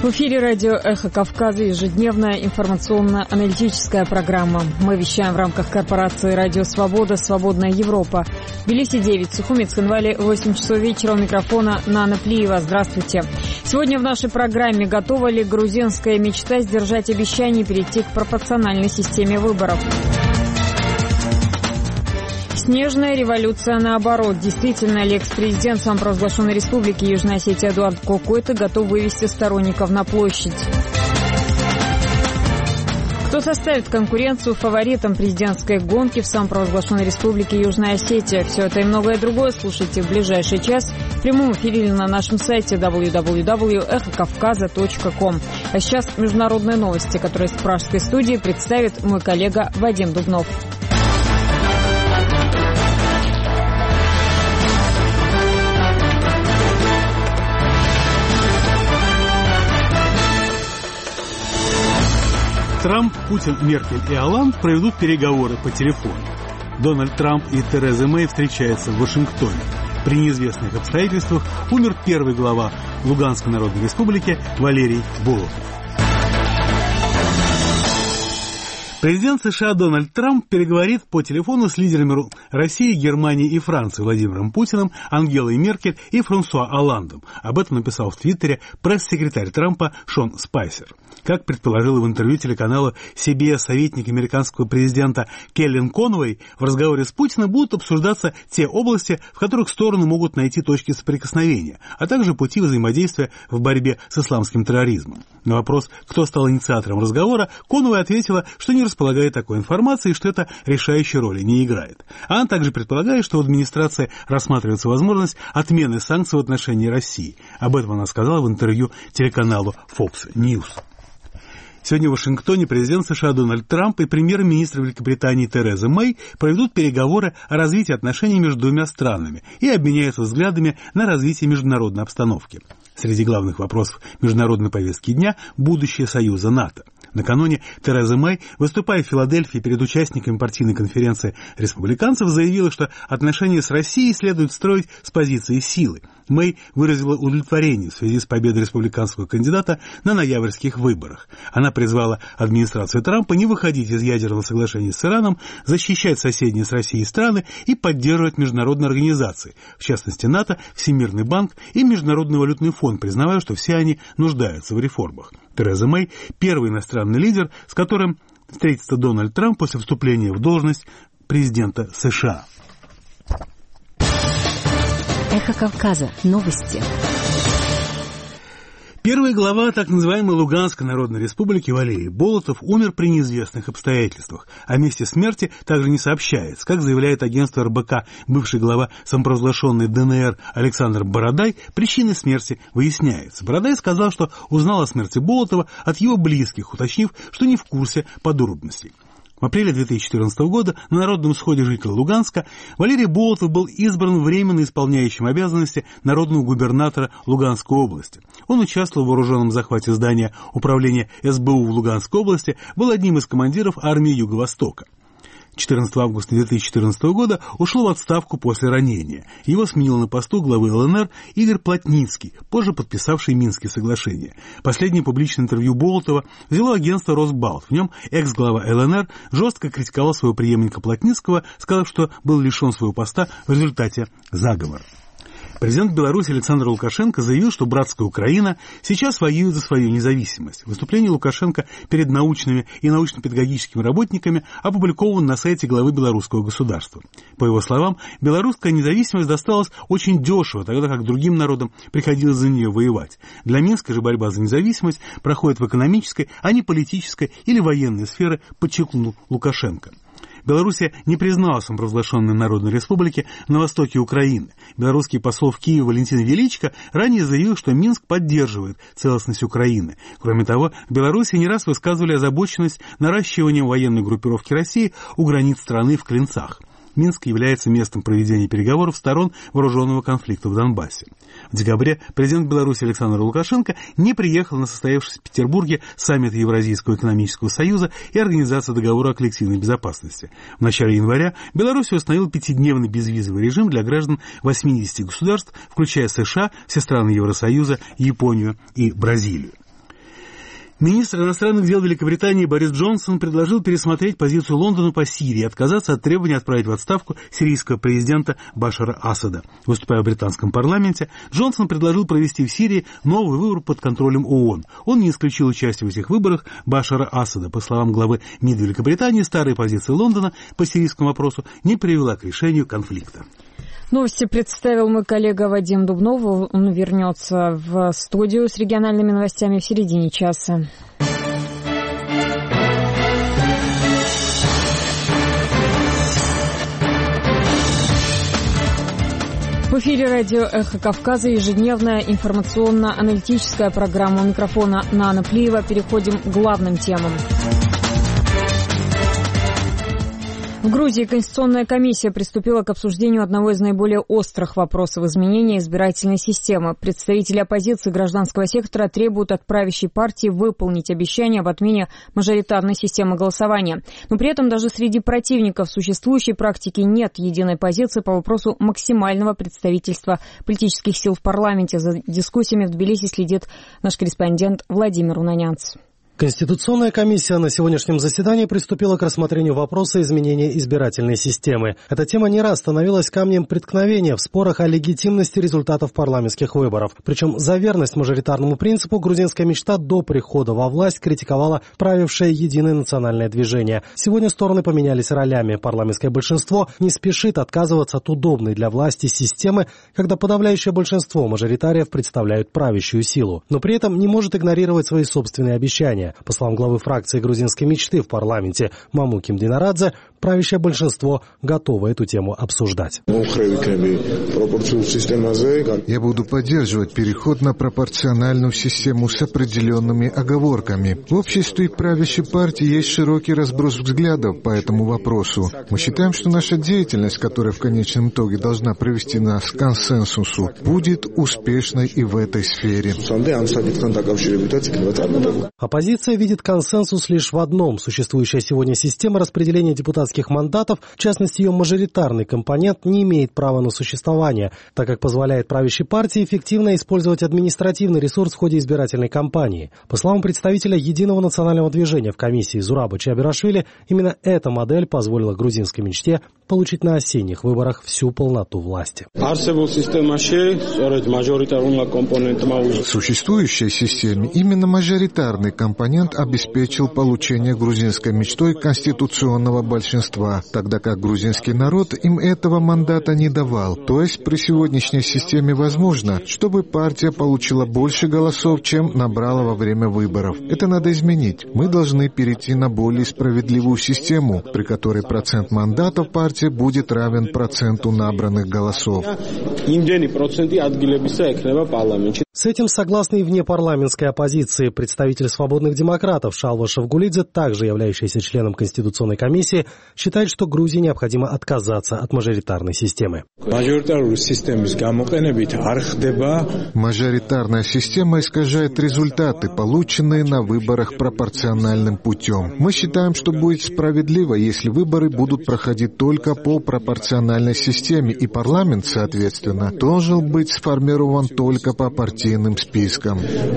В эфире радио «Эхо Кавказа», ежедневная информационно-аналитическая программа. Мы вещаем в рамках корпорации «Радио Свобода», «Свободная Европа». В Тбилиси 9, Сухуми, Цхинвале 8 часов вечера. У микрофона Нана Плиева. Здравствуйте. Сегодня в нашей программе: готова ли грузинская мечта сдержать обещания и перейти к пропорциональной системе выборов? Снежная революция наоборот. Действительно ли экс-президент самопровозглашенной республики Южная Осетия Эдуард Кокойто готов вывести сторонников на площадь? Кто составит конкуренцию фаворитам президентской гонки в самопровозглашенной республике Южная Осетия? Все это и многое другое слушайте в ближайший час в прямом эфире или на нашем сайте www.эхокавказа.ком. А сейчас международные новости, которые с пражской студии представит мой коллега Вадим Дубнов. Трамп, Путин, Меркель и Олланд проведут переговоры по телефону. Дональд Трамп и Тереза Мэй встречаются в Вашингтоне. При неизвестных обстоятельствах умер первый глава Луганской Народной Республики Валерий Болотов. Президент США Дональд Трамп переговорит по телефону с лидерами России, Германии и Франции Владимиром Путиным, Ангелой Меркель и Франсуа Олландом. Об этом написал в Твиттере пресс-секретарь Трампа Шон Спайсер. Как предположила в интервью телеканалу CBS советник американского президента Келлен Конвей, в разговоре с Путиным будут обсуждаться те области, в которых стороны могут найти точки соприкосновения, а также пути взаимодействия в борьбе с исламским терроризмом. На вопрос, кто стал инициатором разговора, Конвей ответила, что не располагает такой информацией, что это решающей роли не играет. Она также предполагает, что в администрации рассматривается возможность отмены санкций в отношении России. Об этом она сказала в интервью телеканалу Fox News. Сегодня в Вашингтоне президент США Дональд Трамп и премьер-министр Великобритании Тереза Мэй проведут переговоры о развитии отношений между двумя странами и обменяются взглядами на развитие международной обстановки. Среди главных вопросов международной повестки дня – будущее союза НАТО. Накануне Тереза Мэй, выступая в Филадельфии перед участниками партийной конференции республиканцев, заявила, что отношения с Россией следует строить с позиции силы. Мэй выразила удовлетворение в связи с победой республиканского кандидата на ноябрьских выборах. Она призвала администрацию Трампа не выходить из ядерного соглашения с Ираном, защищать соседние с Россией страны и поддерживать международные организации, в частности НАТО, Всемирный банк и Международный валютный фонд, признавая, что все они нуждаются в реформах. Тереза Мэй – первый иностранный лидер, с которым встретится Дональд Трамп после вступления в должность президента США. Эхо Кавказа. Новости. Первый глава так называемой Луганской Народной Республики Валерий Болотов умер при неизвестных обстоятельствах. О месте смерти также не сообщается. Как заявляет агентство РБК, бывший глава самопровозглашенной ДНР Александр Бородай, причины смерти выясняются. Бородай сказал, что узнал о смерти Болотова от его близких, уточнив, что не в курсе подробностей. В апреле 2014 года на народном сходе жителей Луганска Валерий Болотов был избран временно исполняющим обязанности народного губернатора Луганской области. Он участвовал в вооруженном захвате здания управления СБУ в Луганской области, был одним из командиров армии Юго-Востока. 14 августа 2014 года ушел в отставку после ранения. Его сменил на посту главы ЛНР Игорь Плотницкий, позже подписавший Минские соглашения. Последнее публичное интервью Болотова взяло агентство Росбалт. В нем экс-глава ЛНР жестко критиковал своего преемника Плотницкого, сказав, что был лишен своего поста в результате заговора. Президент Беларуси Александр Лукашенко заявил, что братская Украина сейчас воюет за свою независимость. Выступление Лукашенко перед научными и научно-педагогическими работниками опубликовано на сайте главы белорусского государства. По его словам, белорусская независимость досталась очень дешево, тогда как другим народам приходилось за нее воевать. Для Минска же борьба за независимость проходит в экономической, а не политической или военной сфере, подчеркнул Лукашенко. Белоруссия не признала самопровозглашенной Народной Республики на востоке Украины. Белорусский посол в Киеве Валентин Величко ранее заявил, что Минск поддерживает целостность Украины. Кроме того, в Беларуси не раз высказывали озабоченность наращиванием военной группировки России у границ страны в Клинцах. Минск является местом проведения переговоров сторон вооруженного конфликта в Донбассе. В декабре президент Беларуси Александр Лукашенко не приехал на состоявшийся в Петербурге саммит Евразийского экономического союза и Организации договора о коллективной безопасности. В начале января Беларусь установила 5-дневный безвизовый режим для граждан 80 государств, включая США, все страны Евросоюза, Японию и Бразилию. Министр иностранных дел Великобритании Борис Джонсон предложил пересмотреть позицию Лондона по Сирии и отказаться от требования отправить в отставку сирийского президента Башара Асада. Выступая в британском парламенте, Джонсон предложил провести в Сирии новый выбор под контролем ООН. Он не исключил участие в этих выборах Башара Асада. По словам главы МИД Великобритании, старая позиция Лондона по сирийскому вопросу не привела к решению конфликта. Новости представил мой коллега Вадим Дубнов. Он вернется в студию с региональными новостями в середине часа. В эфире радио «Эхо Кавказа» ежедневная информационно-аналитическая программа. У микрофона Нана Плиева. Переходим к главным темам. В Грузии Конституционная комиссия приступила к обсуждению одного из наиболее острых вопросов изменения избирательной системы. Представители оппозиции гражданского сектора требуют от правящей партии выполнить обещание об отмене мажоритарной системы голосования. Но при этом даже среди противников существующей практики нет единой позиции по вопросу максимального представительства политических сил в парламенте. За дискуссиями в Тбилиси следит наш корреспондент Владимир Унанянц. Конституционная комиссия на сегодняшнем заседании приступила к рассмотрению вопроса изменения избирательной системы. Эта тема не раз становилась камнем преткновения в спорах о легитимности результатов парламентских выборов. Причем за верность мажоритарному принципу грузинская мечта до прихода во власть критиковала правившее Единое национальное движение. Сегодня стороны поменялись ролями. Парламентское большинство не спешит отказываться от удобной для власти системы, когда подавляющее большинство мажоритариев представляют правящую силу. Но при этом не может игнорировать свои собственные обещания. По словам главы фракции грузинской мечты в парламенте Мамуким Динарадзе, правящее большинство готово эту тему обсуждать. Я буду поддерживать переход на пропорциональную систему с определенными оговорками. В обществе и правящей партии есть широкий разброс взглядов по этому вопросу. Мы считаем, что наша деятельность, которая в конечном итоге должна привести нас к консенсусу, будет успешной и в этой сфере. Оппозиция видит консенсус лишь в одном. Существующая сегодня система распределения депутатских мандатов, в частности ее мажоритарный компонент, не имеет права на существование, так как позволяет правящей партии эффективно использовать административный ресурс в ходе избирательной кампании. По словам представителя Единого национального движения в комиссии Зураба Чабирашвили, именно эта модель позволила грузинской мечте получить на осенних выборах всю полноту власти. В существующей системе именно мажоритарный компонент обеспечил получение грузинской мечтой конституционного большинства, тогда как грузинский народ им этого мандата не давал. То есть при сегодняшней системе возможно, чтобы партия получила больше голосов, чем набрала во время выборов. Это надо изменить. Мы должны перейти на более справедливую систему, при которой процент мандатов партии будет равен проценту набранных голосов. С этим согласны и внепарламентской оппозиции. Представитель свободных демократов Шалва Шавгулидзе, также являющийся членом Конституционной комиссии, считает, что Грузии необходимо отказаться от мажоритарной системы. Мажоритарная система искажает результаты, полученные на выборах пропорциональным путем. Мы считаем, что будет справедливо, если выборы будут проходить только по пропорциональной системе, и парламент, соответственно, должен быть сформирован только по партийным спискам.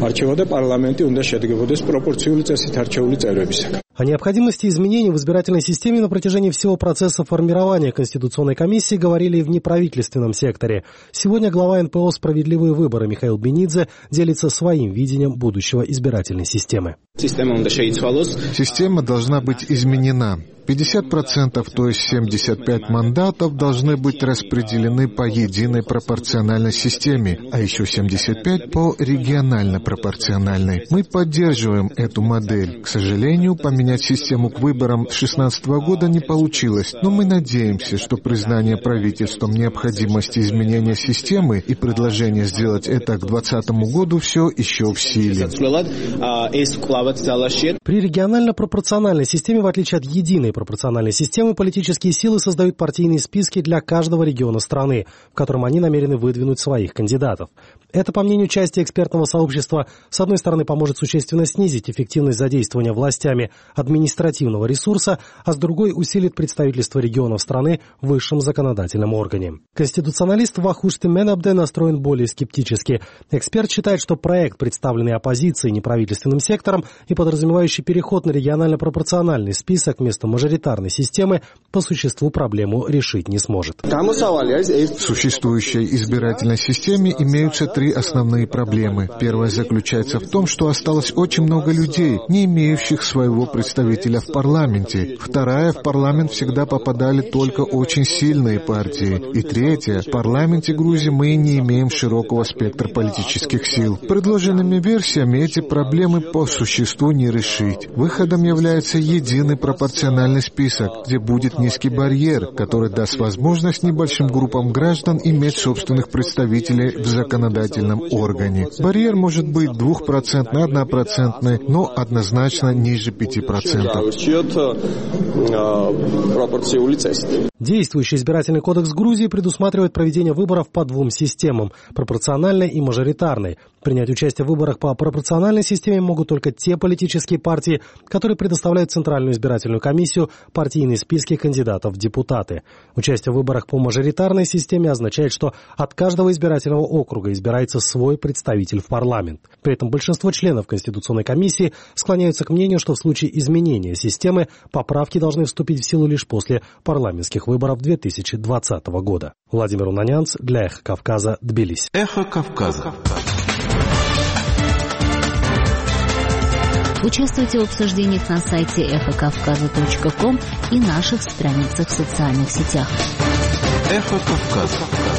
О необходимости изменений в избирательной системе на протяжении всего процесса формирования Конституционной комиссии говорили и в неправительственном секторе. Сегодня глава НПО «Справедливые выборы» Михаил Бенидзе делится своим видением будущего избирательной системы. Система должна быть изменена. 50%, то есть 75 мандатов, должны быть распределены по единой пропорциональной системе, а еще 75 по регионально-пропорциональной. Мы поддерживаем эту модель. К сожалению, поменять систему к выборам 2016 года не получилось, но мы надеемся, что признание правительством необходимости изменения системы и предложение сделать это к 2020 году все еще в силе. При регионально-пропорциональной системе, в отличие от единой пропорциональной системы, политические силы создают партийные списки для каждого региона страны, в котором они намерены выдвинуть своих кандидатов. Это, по мнению части экспертного сообщества, с одной стороны, поможет существенно снизить эффективность задействования властями административного ресурса, а с другой усилит представительство регионов страны в высшем законодательном органе. Конституционалист Вахушты Менабде настроен более скептически. Эксперт считает, что проект, представленный оппозицией и неправительственным сектором и подразумевающий переход на регионально-пропорциональный список вместо мажоритарной системы, по существу проблему решить не сможет. В существующей избирательной системе имеются три основные проблемы. Первая заключается в том, что осталось очень много людей, не имеющих своего представителя в парламенте. Вторая, в парламент всегда попадали только очень сильные партии. И третья, в парламенте Грузии мы не имеем широкого спектра политических сил. Предложенными версиями эти проблемы по существу не решить. Выходом является единый пропорциональный список, где будет низкий барьер, который даст возможность небольшим группам граждан иметь собственных представителей в законодательном органе. Барьер может быть 2%, 1%, но однозначно ниже 5%. Действующий избирательный кодекс Грузии предусматривает проведение выборов по двум системам – пропорциональной и мажоритарной. Принять участие в выборах по пропорциональной системе могут только те политические партии, которые предоставляют в Центральную избирательную комиссию партийные списки кандидатов в депутаты. Участие в выборах по мажоритарной системе означает, что от каждого избирательного округа избирается свой представитель в парламент. При этом большинство членов Конституционной комиссии склоняются к мнению, что в случае изменения системы поправки должны вступить в силу лишь после парламентских выборов 2020 года. Владимир Унанянц для «Эхо Кавказа», Тбилиси. «Эхо Кавказа». Участвуйте в обсуждениях на сайте эхокавказа.ком и наших страницах в социальных сетях. «Эхо Кавказа».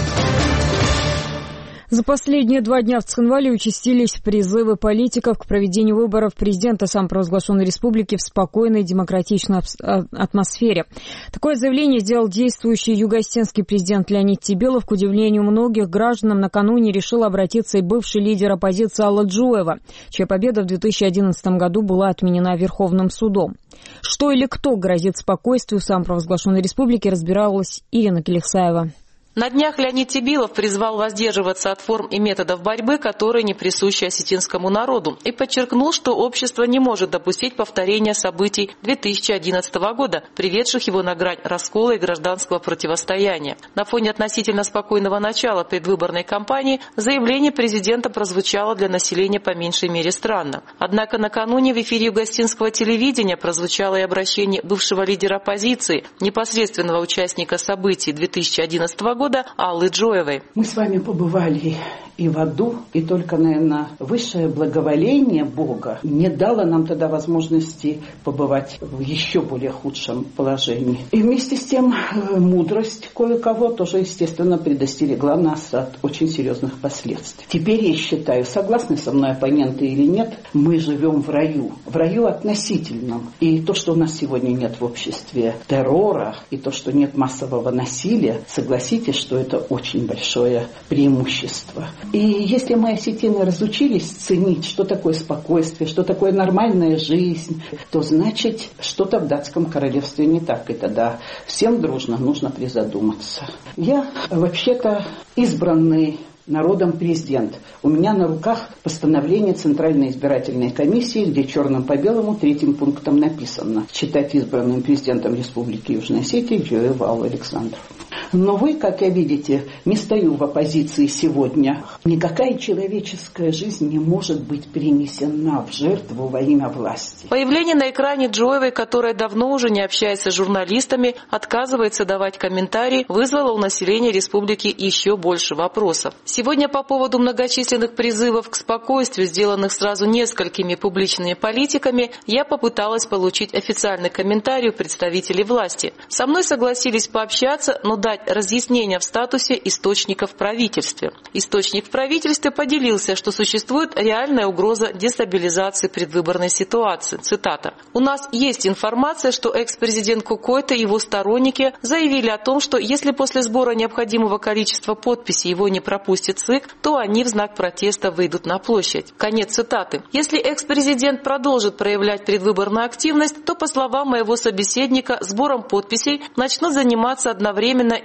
За последние 2 дня в Цхинвале участились призывы политиков к проведению выборов президента самопровозглашенной республики в спокойной демократичной атмосфере. Такое заявление сделал действующий юго-осетинский президент Леонид Тебелов. К удивлению многих граждан, накануне решил обратиться и бывший лидер оппозиции Алла Джоева, чья победа в 2011 году была отменена Верховным судом. Что или кто грозит спокойствию самопровозглашенной республики, разбиралась Ирина Келихсаева. На днях Леонид Тебелов призвал воздерживаться от форм и методов борьбы, которые не присущи осетинскому народу, и подчеркнул, что общество не может допустить повторения событий 2011 года, приведших его на грань раскола и гражданского противостояния. На фоне относительно спокойного начала предвыборной кампании заявление президента прозвучало для населения по меньшей мере странно. Однако накануне в эфире юго-осетинского телевидения прозвучало и обращение бывшего лидера оппозиции, непосредственного участника событий 2011 года, Аллы Джоевой. Мы с вами побывали и в аду, и только, наверное, высшее благоволение Бога не дало нам тогда возможности побывать в еще более худшем положении. И вместе с тем мудрость кое-кого тоже, естественно, предостерегла нас от очень серьезных последствий. Теперь я считаю, согласны со мной оппоненты или нет, мы живем в раю относительном. И то, что у нас сегодня нет в обществе террора, и то, что нет массового насилия, согласитесь, что это очень большое преимущество. И если мы, осетины, разучились ценить, что такое спокойствие, что такое нормальная жизнь, то значит, что-то в датском королевстве не так. И тогда всем дружно нужно призадуматься. Я вообще-то избранный народом президент. У меня на руках постановление Центральной избирательной комиссии, где черным по белому 3 пунктом написано: считать избранным президентом Республики Южной Осетии Джоеву Аллу Александровну. Но вы, как я видите, не стою в оппозиции сегодня. Никакая человеческая жизнь не может быть принесена в жертву во имя власти. Появление на экране Джоевой, которая давно уже не общается с журналистами, отказывается давать комментарии, вызвало у населения республики еще больше вопросов. Сегодня по поводу многочисленных призывов к спокойствию, сделанных сразу несколькими публичными политиками, я попыталась получить официальный комментарий у представителей власти. Со мной согласились пообщаться, но дать разъяснения в статусе источника в правительстве. Источник в правительстве поделился, что существует реальная угроза дестабилизации предвыборной ситуации. Цитата. «У нас есть информация, что экс-президент Кукойто и его сторонники заявили о том, что если после сбора необходимого количества подписей его не пропустит ЦИК, то они в знак протеста выйдут на площадь». Конец цитаты. Если экс-президент продолжит проявлять предвыборную активность, то, по словам моего собеседника, сбором подписей начнут заниматься одновременно и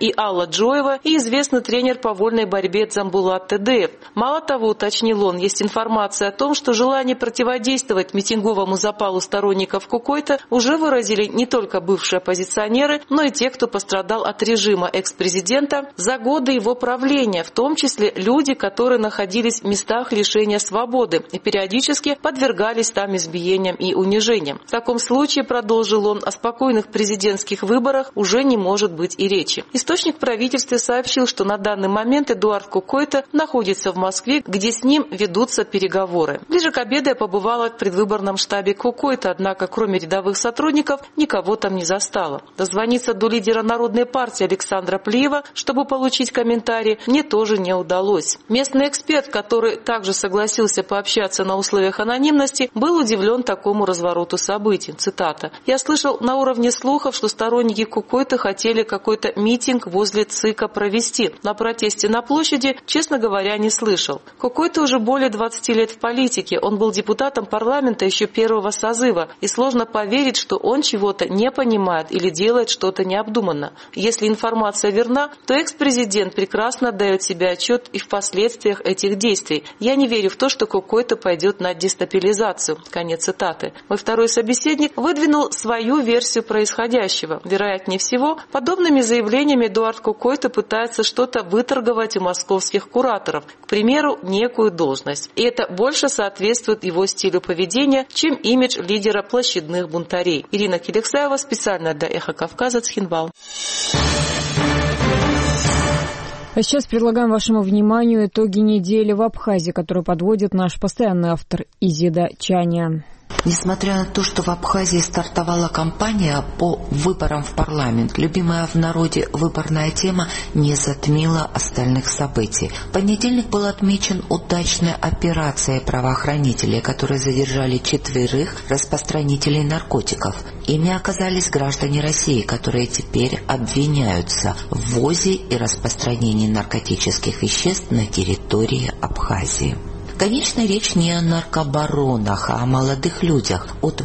и Алла Джоева, и известный тренер по вольной борьбе Дзамбулат Тедеев. Мало того, уточнил он, есть информация о том, что желание противодействовать митинговому запалу сторонников Кукойта уже выразили не только бывшие оппозиционеры, но и те, кто пострадал от режима экс-президента за годы его правления, в том числе люди, которые находились в местах лишения свободы и периодически подвергались там избиениям и унижениям. В таком случае, продолжил он, о спокойных президентских выборах уже не может быть и речи. Источник в правительстве сообщил, что на данный момент Эдуард Кукойта находится в Москве, где с ним ведутся переговоры. Ближе к обеду я побывала в предвыборном штабе Кукойта, однако кроме рядовых сотрудников никого там не застала. Дозвониться до лидера Народной партии Александра Плиева, чтобы получить комментарии, мне тоже не удалось. Местный эксперт, который также согласился пообщаться на условиях анонимности, был удивлен такому развороту событий. Цитата. «Я слышал на уровне слухов, что сторонники Кукойта хотели какой-то митинг возле ЦИКа провести. На протесте на площади, честно говоря, не слышал. Кукойта уже более 20 лет в политике. Он был депутатом парламента еще первого созыва, и сложно поверить, что он чего-то не понимает или делает что-то необдуманно. Если информация верна, то экс-президент прекрасно отдает себе отчет и в последствиях этих действий. Я не верю в то, что Кукойта пойдет на дестабилизацию». Конец цитаты. Мой второй собеседник выдвинул свою версию происходящего. Вероятнее всего, подобными заявлениями Эдуард Кукойта пытается что-то выторговать у московских кураторов, к примеру, некую должность. И это больше соответствует его стилю поведения, чем имидж лидера площадных бунтарей. Ирина Киликсаева, специально для «Эхо Кавказа», Цхинвал. А сейчас предлагаем вашему вниманию итоги недели в Абхазии, которые подводит наш постоянный автор Изида Чаня. Несмотря на то, что в Абхазии стартовала кампания по выборам в парламент, любимая в народе выборная тема не затмила остальных событий. В понедельник был отмечен удачной операцией правоохранителей, которые задержали 4 распространителей наркотиков. Ими оказались граждане России, которые теперь обвиняются в ввозе и распространении наркотических веществ на территории Абхазии. Конечно, речь не о наркобаронах, а о молодых людях от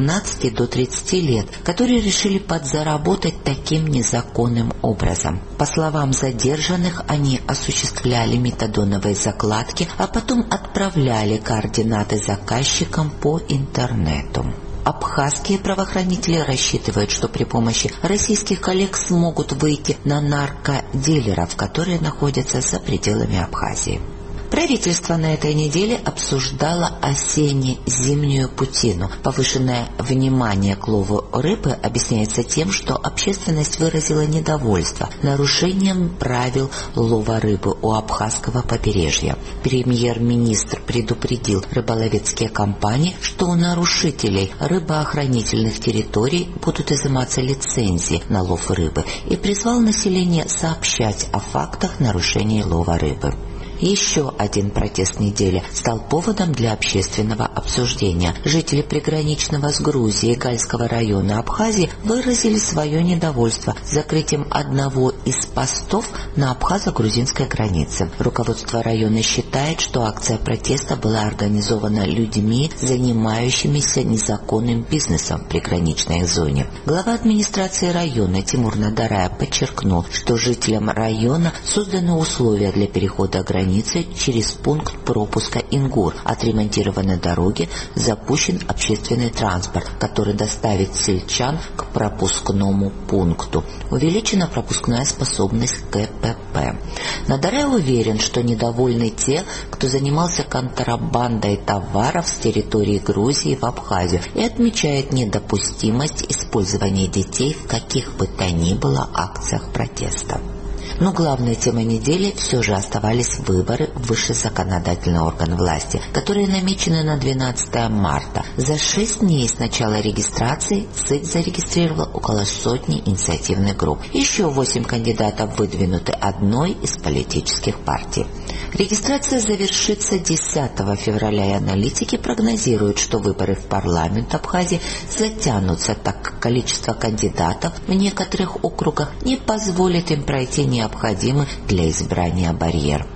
18 до 30 лет, которые решили подзаработать таким незаконным образом. По словам задержанных, они осуществляли метадоновые закладки, а потом отправляли координаты заказчикам по интернету. Абхазские правоохранители рассчитывают, что при помощи российских коллег смогут выйти на наркодилеров, которые находятся за пределами Абхазии. Правительство на этой неделе обсуждало осенне-зимнюю путину. Повышенное внимание к лову рыбы объясняется тем, что общественность выразила недовольство нарушением правил лова рыбы у абхазского побережья. Премьер-министр предупредил рыболовецкие компании, что у нарушителей рыбоохранительных территорий будут изыматься лицензии на лов рыбы, и призвал население сообщать о фактах нарушений лова рыбы. Еще один протест недели стал поводом для общественного обсуждения. Жители приграничного с Грузией Гальского района Абхазии выразили свое недовольство закрытием одного из постов на абхазо-грузинской границе. Руководство района считает, что акция протеста была организована людьми, занимающимися незаконным бизнесом в приграничной зоне. Глава администрации района Тимур Надарая подчеркнул, что жителям района созданы условия для перехода границы через пункт пропуска Ингур. Отремонтированы дороги, запущен общественный транспорт, который доставит сельчан к пропускному пункту. Увеличена пропускная способность КПП. Надарай уверен, что недовольны те, кто занимался контрабандой товаров с территории Грузии в Абхазию, и отмечает недопустимость использования детей в каких бы то ни было акциях протеста. Но главной темой недели все же оставались выборы в высший законодательный орган власти, которые намечены на 12 марта. За 6 дней с начала регистрации ЦИК зарегистрировал около сотни инициативных групп. Еще 8 кандидатов выдвинуты одной из политических партий. Регистрация завершится 10 февраля, и аналитики прогнозируют, что выборы в парламент Абхазии затянутся, так как количество кандидатов в некоторых округах не позволит им пройти необходимый для избрания барьер.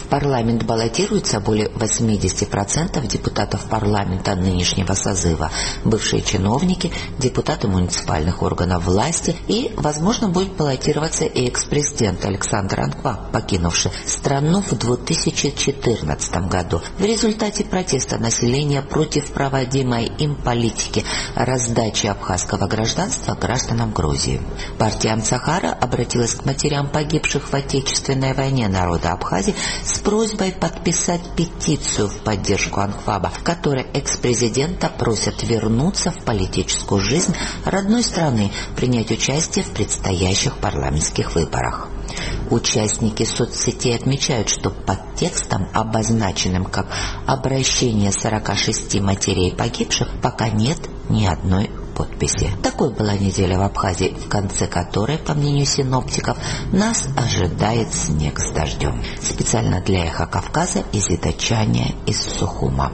В парламент баллотируется более 80% депутатов парламента нынешнего созыва, бывшие чиновники, депутаты муниципальных органов власти и, возможно, будет баллотироваться и экс-президент Александр Анква, покинувший страну в 2014 году в результате протеста населения против проводимой им политики раздачи абхазского гражданства гражданам Грузии. Партия Амцахара обратилась к матерям погибших в Отечественной войне народа Абхазии с просьбой подписать петицию в поддержку Анкваба, в которой экс-президента просят вернуться в политическую жизнь родной страны, принять участие в предстоящих парламентских выборах. Участники соцсетей отмечают, что под текстом, обозначенным как «обращение 46 матерей погибших», пока нет ни одной подписи. Такой была неделя в Абхазии, в конце которой, по мнению синоптиков, нас ожидает снег с дождем. Специально для «Эхо Кавказа» Изида Чаня из Сухума.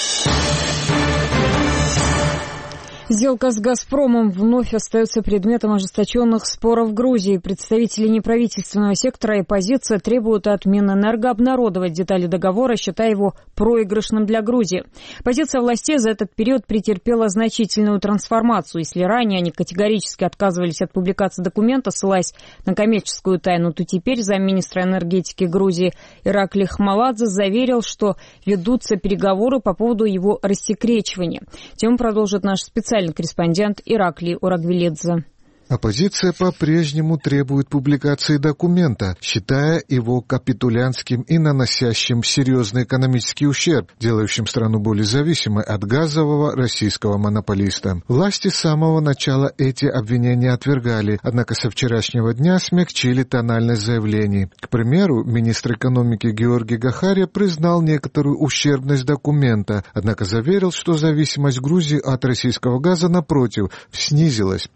Сделка с «Газпромом» вновь остается предметом ожесточенных споров в Грузии. Представители неправительственного сектора и оппозиция требуют от Минэнерго обнародовать детали договора, считая его проигрышным для Грузии. Позиция властей за этот период претерпела значительную трансформацию. Если ранее они категорически отказывались от публикации документа, ссылаясь на коммерческую тайну, то теперь замминистра энергетики Грузии Иракли Хмаладзе заверил, что ведутся переговоры по поводу его рассекречивания. Тему продолжит наш специальный корреспондент Ираклий Урагвелидзе. Оппозиция по-прежнему требует публикации документа, считая его капитулянтским и наносящим серьезный экономический ущерб, делающим страну более зависимой от газового российского монополиста. Власти с самого начала эти обвинения отвергали, однако со вчерашнего дня смягчили тональность заявлений. К примеру, министр экономики Георгий Гахария признал некоторую ущербность документа, однако заверил, что зависимость Грузии от российского газа, напротив, снизилась.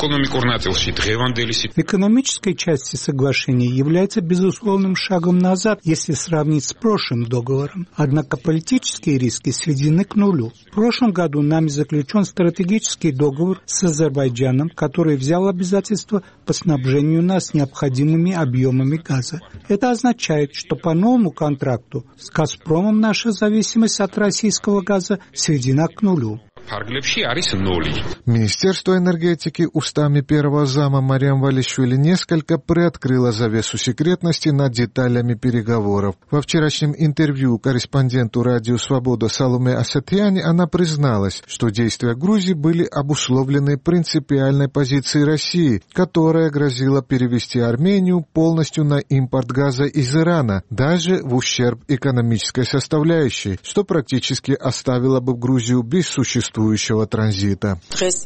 Экономическая часть соглашения является безусловным шагом назад, если сравнить с прошлым договором. Однако политические риски сведены к нулю. В прошлом году нами заключен стратегический договор с Азербайджаном, который взял обязательства по снабжению нас необходимыми объемами газа. Это означает, что по новому контракту с «Газпромом» наша зависимость от российского газа сведена к нулю. Министерство энергетики устами первого зама Мариам Валишвили несколько приоткрыло завесу секретности над деталями переговоров. Во вчерашнем интервью корреспонденту «Радио Свобода» Саломе Асатьяне она призналась, что действия Грузии были обусловлены принципиальной позицией России, которая грозила перевести Армению полностью на импорт газа из Ирана, даже в ущерб экономической составляющей, что практически оставило бы Грузию без существующего транзита.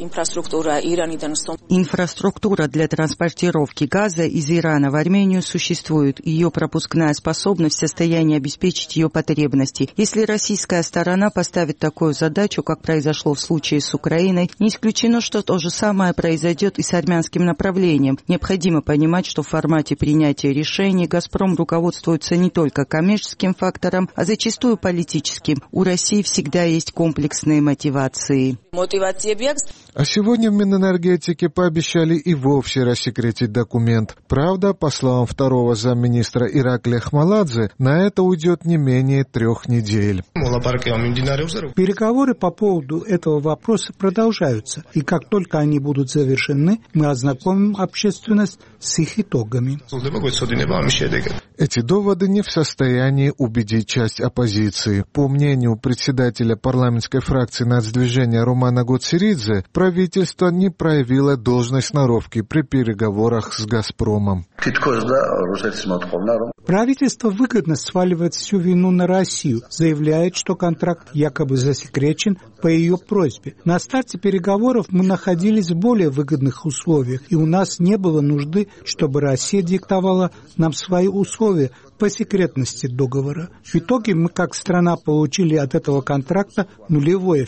Инфраструктура для транспортировки газа из Ирана в Армению существует. Ее пропускная способность в состоянии обеспечить ее потребности. Если российская сторона поставит такую задачу, как произошло в случае с Украиной, не исключено, что то же самое произойдет и с армянским направлением. Необходимо понимать, что в формате принятия решений «Газпром» руководствуется не только коммерческим фактором, а зачастую политическим. У России всегда есть комплексные мотивации. А сегодня в Минэнергетике пообещали и вовсе рассекретить документ. Правда, по словам второго замминистра Ираклия Хмаладзе, на это уйдет не менее 3 недель. Переговоры по поводу этого вопроса продолжаются, и как только они будут завершены, мы ознакомим общественность с их итогами. Эти доводы не в состоянии убедить часть оппозиции. По мнению председателя парламентской фракции нацдвижения Романа Гоцеридзе, правительство не проявило должной сноровки при переговорах с «Газпромом». Правительство выгодно сваливает всю вину на Россию, заявляет, что контракт якобы засекречен по ее просьбе. На старте переговоров мы находились в более выгодных условиях, и у нас не было нужды, чтобы Россия диктовала нам свои условия по секретности договора. В итоге мы как страна получили от этого контракта нулевой эффект.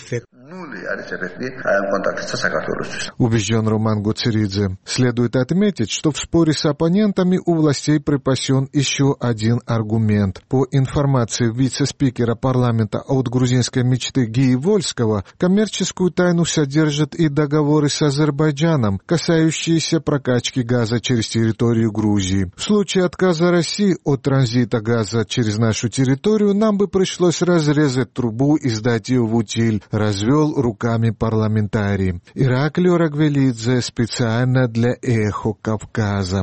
Убежден Роман Гуцеридзе. Следует отметить, что в споре с оппонентами у властей припасен еще один аргумент. По информации вице-спикера парламента от грузинской мечты Гии Вольского, коммерческую тайну содержат и договоры с Азербайджаном, касающиеся прокачки газа через территорию Грузии. В случае отказа России от транзита газа через нашу территорию, нам бы пришлось разрезать трубу и сдать ее в утиль, развел руками парламентарий. Ираклио Рагвелидзе специально для «Эхо Кавказа».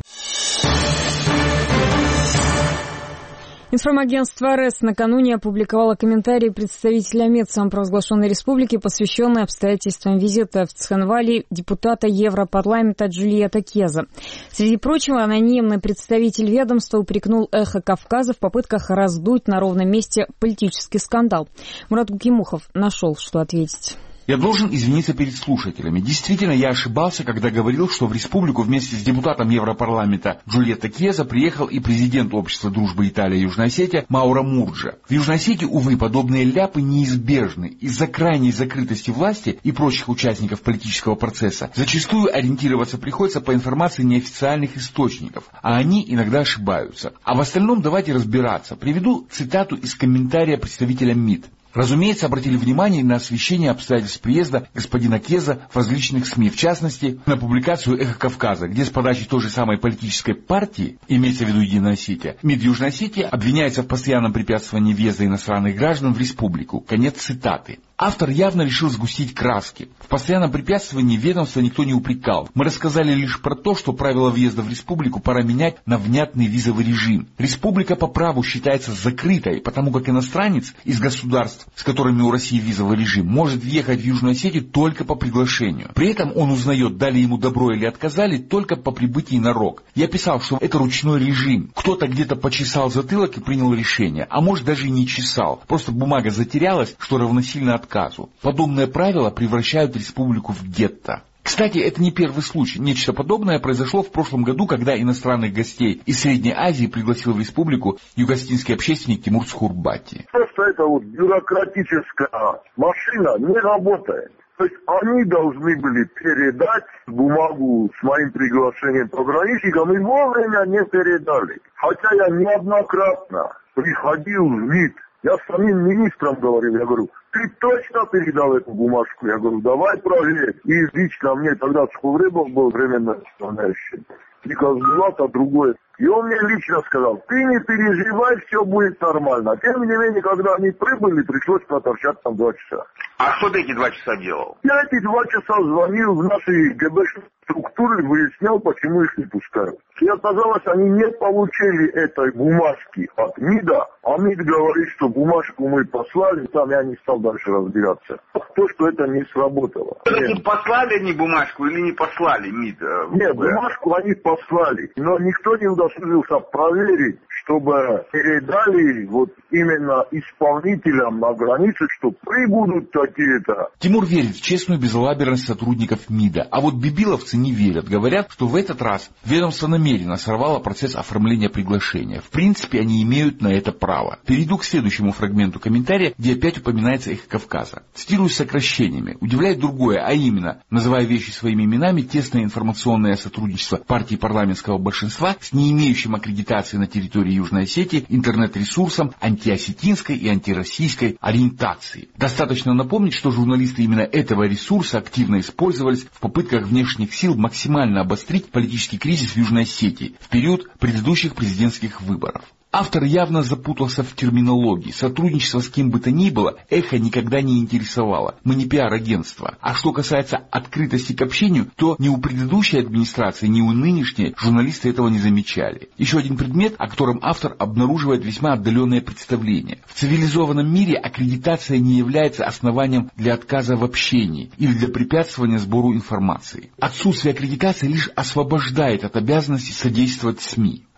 Информагентство РС накануне опубликовало комментарии представителя МИД самопровозглашенной республики, посвященные обстоятельствам визита в Цхинвали депутата Европарламента Джульетта Кеза. Среди прочего, анонимный представитель ведомства упрекнул «Эхо Кавказа» в попытках раздуть на ровном месте политический скандал. Мурат Гукимухов нашел, что ответить. Я должен извиниться перед слушателями. Действительно, я ошибался, когда говорил, что в республику вместе с депутатом Европарламента Джульетта Кеза приехал и президент Общества дружбы Италия и Южная Осетия Мауро Мурджа. В Южной Осетии, увы, подобные ляпы неизбежны. Из-за крайней закрытости власти и прочих участников политического процесса зачастую ориентироваться приходится по информации неофициальных источников, а они иногда ошибаются. А в остальном давайте разбираться. Приведу цитату из комментария представителя МИД. Разумеется, обратили внимание на освещение обстоятельств приезда господина Кеза в различных СМИ, в частности, на публикацию «Эхо Кавказа», где с подачи той же самой политической партии, имеется в виду Единая Осетия, МИД Южной Осетии обвиняется в постоянном препятствовании въезда иностранных граждан в республику. Конец цитаты. Автор явно решил сгустить краски. В постоянном препятствовании ведомства никто не упрекал. Мы рассказали лишь про то, что правила въезда в республику пора менять на внятный визовый режим. Республика по праву считается закрытой, потому как иностранец из государств, с которыми у России визовый режим, может въехать в Южную Осетию только по приглашению. При этом он узнает, дали ему добро или отказали, только по прибытии на рог. Я писал, что это ручной режим. Кто-то где-то почесал затылок и принял решение, а может даже и не чесал. Просто бумага затерялась, что равносильно отказу. Подобные правила превращают республику в гетто. Кстати, это не первый случай. Нечто подобное произошло в прошлом году, когда иностранных гостей из Средней Азии пригласил в республику югославянский общественник Тимур Цхурбати. Просто эта вот бюрократическая машина не работает. То есть они должны были передать бумагу с моим приглашением пограничникам и вовремя не передали. Хотя я неоднократно приходил в МИД. Я с самим министром говорил, я говорю, ты точно передал эту бумажку? Я говорю, давай проверь. И лично мне тогда Цхуребов был временно исполняющим. И Казбулат, а другой. И он мне лично сказал, ты не переживай, все будет нормально. Тем не менее, когда они прибыли, пришлось поторчать там 2 часа. А что ты эти 2 часа делал? Я эти 2 часа звонил в наши ГБ структуры, выяснял, почему их не пускают. И оказалось, они не получили этой бумажки от МИДа, а МИД говорит, что бумажку мы послали, там я не стал дальше разбираться. То, что это не сработало. Все-таки послали они бумажку или не послали МИД? Нет, бумажку они послали, но никто не удосужился проверить, чтобы передали вот именно исполнителям на границе, что прибудут такие-то. Тимур верит в честную безалаберность сотрудников МИДа, а вот бибиловцы не верят. Говорят, что в этот раз ведомство намеренно сорвало процесс оформления приглашения. В принципе, они имеют на это право. Перейду к следующему фрагменту комментария, где опять упоминается «Эхо Кавказа». Цитирую с сокращениями. Удивляет другое, а именно, называя вещи своими именами, тесное информационное сотрудничество партии парламентского большинства с не имеющим аккредитации на территории Южной Осетии интернет-ресурсом антиосетинской и антироссийской ориентации. Достаточно напомнить, что журналисты именно этого ресурса активно использовались в попытках внешних сил максимально обострить политический кризис в Южной Осетии в период предыдущих президентских выборов. Автор явно запутался в терминологии. Сотрудничество с кем бы то ни было «Эхо» никогда не интересовало. Мы не пиар-агентство. А что касается открытости к общению, то ни у предыдущей администрации, ни у нынешней журналисты этого не замечали. Еще один предмет, о котором автор обнаруживает весьма отдаленное представление. В цивилизованном мире аккредитация не является основанием для отказа в общении или для препятствования сбору информации. Отсутствие аккредитации лишь освобождает от обязанности содействовать СМИ.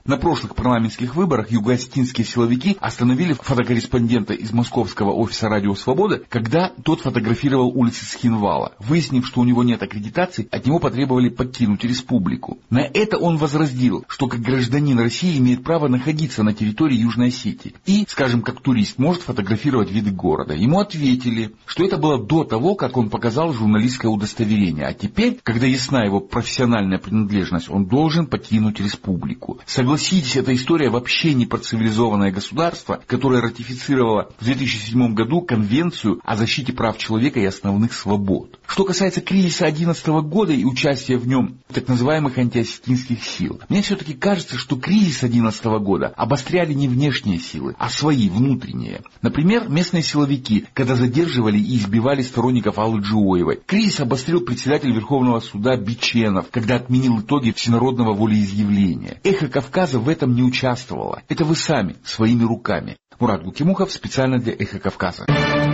На прошлых парламентских выборах юго-осетинские силовики остановили фотокорреспондента из московского офиса «Радио Свобода», когда тот фотографировал улицы Схинвала. Выяснив, что у него нет аккредитации, от него потребовали покинуть республику. На это он возразил, что как гражданин России имеет право находиться на территории Южной Осетии и, скажем, как турист, может фотографировать виды города. Ему ответили, что это было до того, как он показал журналистское удостоверение, а теперь, когда ясна его профессиональная принадлежность, он должен покинуть республику. Согласитесь, эта история вообще не про цивилизованное государство, которое ратифицировало в 2007 году Конвенцию о защите прав человека и основных свобод. Что касается кризиса 2011 года и участия в нем так называемых антиосетинских сил, мне все-таки кажется, что кризис 2011 года обостряли не внешние силы, а свои, внутренние. Например, местные силовики, когда задерживали и избивали сторонников Аллы Джуоевой. Кризис обострил председатель Верховного суда Биченов, когда отменил итоги всенародного волеизъявления. «Эхо Кавказа» в этом не участвовало. Это вы сами, своими руками. Мурат Гукимухов специально для «Эхо Кавказа».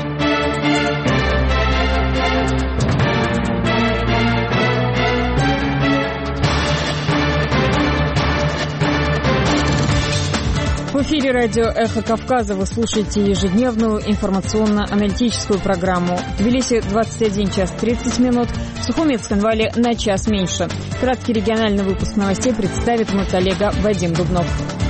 В эфире радио «Эхо Кавказа» вы слушаете ежедневную информационно-аналитическую программу. В Тбилиси 21 час 30 минут, в Сухуми и Цхинвале на час меньше. Краткий региональный выпуск новостей представит мой коллега Вадим Дубнов.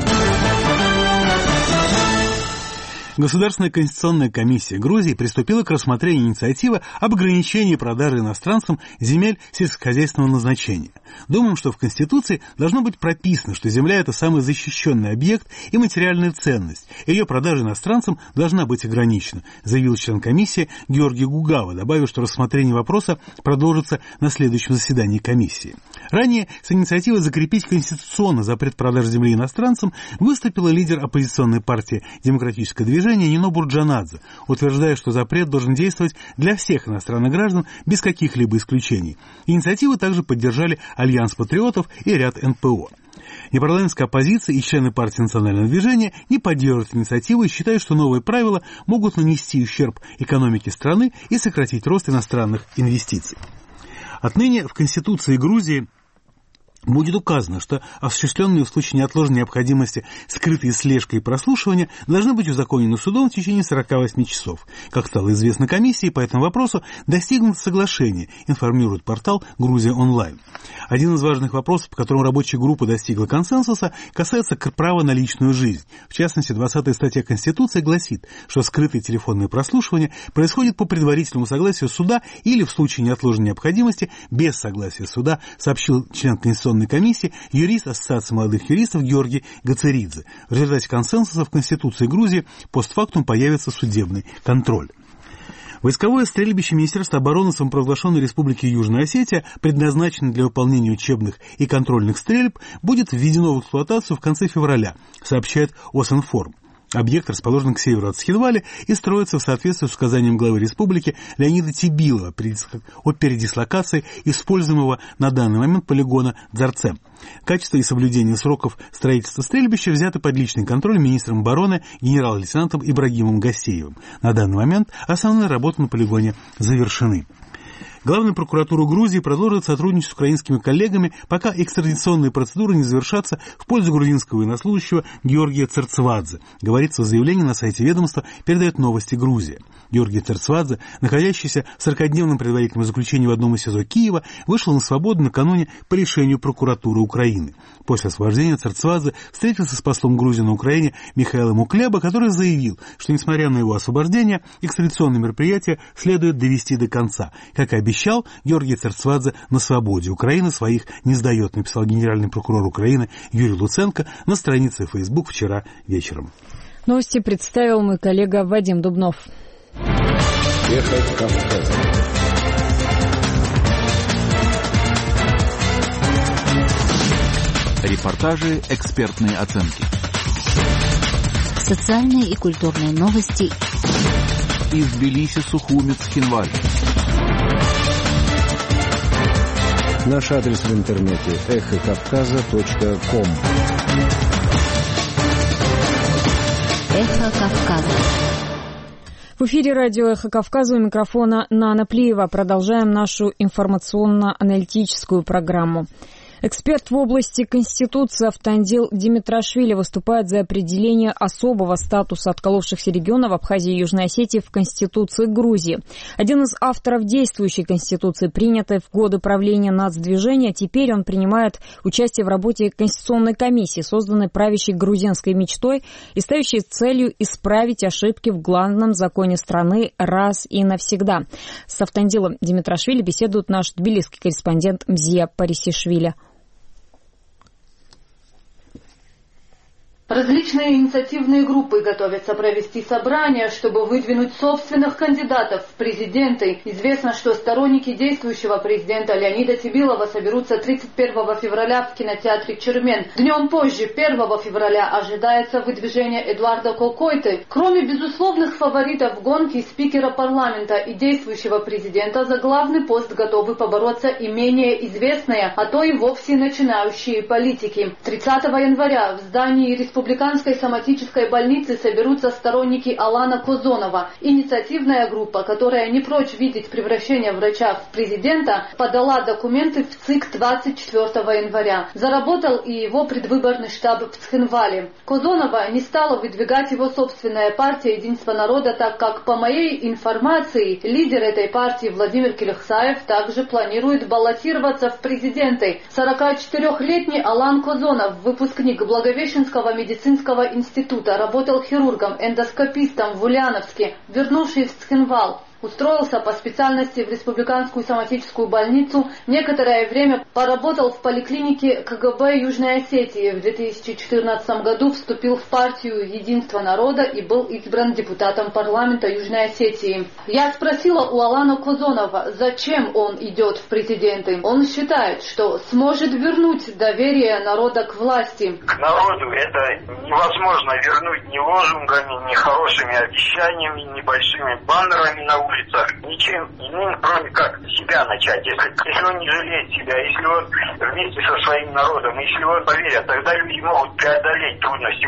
Государственная конституционная комиссия Грузии приступила к рассмотрению инициативы об ограничении продажи иностранцам земель сельскохозяйственного назначения. Думаем, что в Конституции должно быть прописано, что земля – это самый защищенный объект и материальная ценность. Ее продажа иностранцам должна быть ограничена, заявил член комиссии Георгий Гугава, добавив, что рассмотрение вопроса продолжится на следующем заседании комиссии. Ранее с инициативой закрепить конституционно запрет продажи земли иностранцам выступила лидер оппозиционной партии «Демократическое движение» Нино Бурджанадзе, утверждая, что запрет должен действовать для всех иностранных граждан без каких-либо исключений. Инициативу также поддержали Альянс патриотов и ряд НПО. Непарламентская оппозиция и члены партии «Национальное движение» не поддерживают инициативу и считают, что новые правила могут нанести ущерб экономике страны и сократить рост иностранных инвестиций. Отныне в Конституции Грузии будет указано, что осуществленные в случае неотложной необходимости скрытые слежка и прослушивание должны быть узаконены судом в течение 48 часов. Как стало известно комиссии, по этому вопросу достигнуто соглашение, информирует портал «Грузия онлайн». Один из важных вопросов, по которому рабочая группа достигла консенсуса, касается права на личную жизнь. В частности, 20-я статья Конституции гласит, что скрытое телефонное прослушивание происходит по предварительному согласию суда или в случае неотложной необходимости без согласия суда, сообщил член Конституционной комиссии, юрист Ассоциации молодых юристов Георгий Гацеридзе. В результате консенсуса в Конституции Грузии постфактум появится судебный контроль. Войсковое стрельбище Министерства обороны самопровозглашенной Республики Южная Осетия, предназначенное для выполнения учебных и контрольных стрельб, будет введено в эксплуатацию в конце февраля, сообщает Осинформ. Объект расположен к северу от Схинвали и строится в соответствии с указанием главы республики Леонида Тибилова о передислокации используемого на данный момент полигона Дзарцем. Качество и соблюдение сроков строительства стрельбища взяты под личный контроль министром обороны генерал-лейтенантом Ибрагимом Гассеевым. На данный момент основные работы на полигоне завершены. Главная прокуратура Грузии продолжит сотрудничать с украинскими коллегами, пока экстрадиционные процедуры не завершатся в пользу грузинского военнослужащего Георгия Церцвадзе, говорится в заявлении на сайте ведомства, передает новости Грузия. Георгий Церцвадзе, находящийся в 40-дневном предварительном заключении в одном из СИЗО Киева, вышел на свободу накануне по решению прокуратуры Украины. После освобождения Церцвадзе встретился с послом Грузии на Украине Михаилом Укляба, который заявил, что, несмотря на его освобождение, экстрадиционное мероприятие следует довести до конца. Как и обещал, Георгий Церцвадзе на свободе. Украина своих не сдает, написал генеральный прокурор Украины Юрий Луценко на странице Facebook вчера вечером. Новости представил мой коллега Вадим Дубнов. Эхо Кавказа. Репортажи, экспертные оценки. Социальные и культурные новости. Из Тбилиси, Сухуми, Цхинвали. Наш адрес в интернете эхокавказа.ком. Эхо Кавказа. В эфире радио «Эхо Кавказа», у микрофона Нана Плиева. Продолжаем нашу информационно-аналитическую программу. Эксперт в области Конституции Автандил Димитрашвили выступает за определение особого статуса отколовшихся регионов Абхазии и Южной Осетии в Конституции Грузии. Один из авторов действующей Конституции, принятой в годы правления нацдвижения, теперь он принимает участие в работе Конституционной комиссии, созданной правящей грузинской мечтой и ставящей целью исправить ошибки в главном законе страны раз и навсегда. С Автандилом Димитрашвили беседует наш тбилисский корреспондент Мзия Парисишвили. Различные инициативные группы готовятся провести собрание, чтобы выдвинуть собственных кандидатов в президенты. Известно, что сторонники действующего президента Леонида Тибилова соберутся 31 февраля в кинотеатре «Чермен». Днем позже, 1 февраля, ожидается выдвижение Эдуарда Кокойты. Кроме безусловных фаворитов гонки, спикера парламента и действующего президента, за главный пост готовы побороться и менее известные, а то и вовсе начинающие политики. 30 января в здании Республиканской соматической больницы соберутся сторонники Алана Козонова. Инициативная группа, которая не прочь видеть превращение врача в президента, подала документы в ЦИК 24 января. Заработал и его предвыборный штаб в Цхинвале. Козонова не стала выдвигать его собственная партия «Единство народа», так как, по моей информации, лидер этой партии Владимир Келехсаев также планирует баллотироваться в президенты. 44-летний Алан Козонов, выпускник Благовещенского медицинского института, работал хирургом, эндоскопистом в Ульяновске, вернувшись в Цхинвал. Устроился по специальности в Республиканскую соматическую больницу. Некоторое время поработал в поликлинике КГБ Южной Осетии. В 2014 году вступил в партию «Единство народа» и был избран депутатом парламента Южной Осетии. Я спросила у Алана Козонова, зачем он идет в президенты. Он считает, что сможет вернуть доверие народа к власти. К народу это невозможно вернуть ни лозунгами, ни хорошими обещаниями, ни большими баннерами на улицах, ничем иным, кроме как себя начать. Если он не жалеет себя, если он вместе со своим народом, если он поверит, тогда люди могут преодолеть трудности.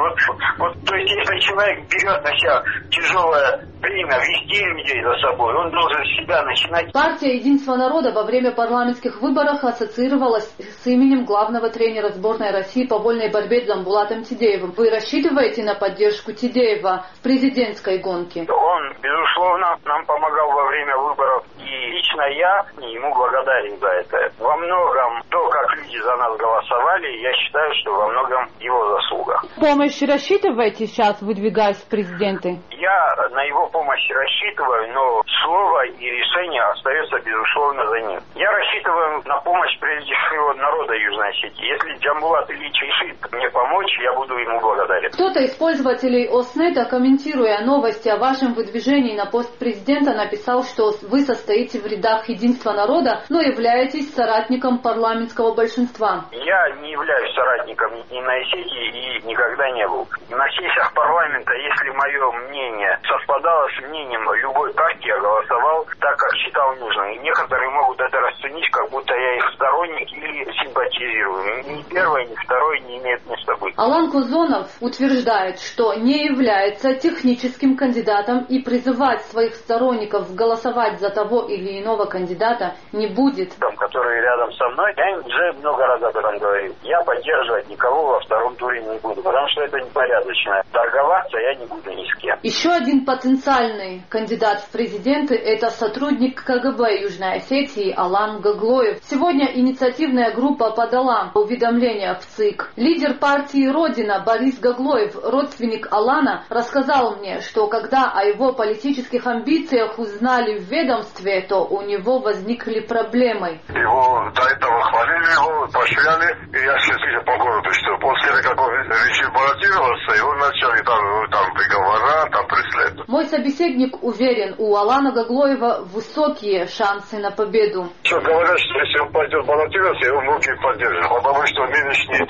То есть, если человек берет на себя тяжелое бремя вести людей за собой, он должен с себя начинать. Партия «Единство народа» во время парламентских выборов ассоциировалась с именем главного тренера сборной России по вольной борьбе Дзамбулатом Тидеевым. Вы рассчитываете на поддержку Тидеева в президентской гонке? Он, безусловно, нам помогал во время выборов, и лично я ему благодарен за это. Во многом то, как люди за нас голосовали, я считаю, что во многом его заслуга. Помощь рассчитываете сейчас, выдвигаясь в президенты? Я на его помощь рассчитываю, но слово и решение остается, безусловно, за ним. Я рассчитываю на помощь, прежде всего, народа Южной Осетии. Если Джамбулат Ильич решит мне помочь, я буду ему благодарен. Кто-то из пользователей Оснета, комментируя новости о вашем выдвижении на пост президента, написал, что вы состоите в рядах Единства народа, но являетесь соратником парламентского большинства. Я не являюсь соратником ни на Осетии и никогда не был. На сессиях парламента, если мое мнение совпадало с мнением любой партии, я голосовал так, как считал нужным. И некоторые могут это расценить, как будто я их сторонник или симпатизирую. Ни первое, ни второе не имеет места быть. Алан Козонов утверждает, что не является техническим кандидатом и призывать своих сторонников голосовать за того или иного кандидата не будет. Которые рядом со мной, я уже много раз об этом говорил. Я поддерживать никого во втором туре не буду, потому что это непорядочно. Торговаться я не буду ни с кем. Еще один потенциальный кандидат в президенты – это сотрудник КГБ Южной Осетии Алан Гаглоев. Сегодня инициативная группа подала уведомление в ЦИК. Лидер партии «Родина» Борис Гаглоев, родственник Алана, рассказал мне, что когда о его политических амбициях узнали в ведомстве, то у него возникли проблемы. Его до этого хвалили, его поощряли, и я слышал по городу, что после того, как он решил баллотироваться, его начали там приговора, там преследовать. Мой собеседник уверен, у Алана Гаглоева высокие шансы на победу. Что говорят, что если он пойдет баллотироваться, его многие поддержат, потому что нынешний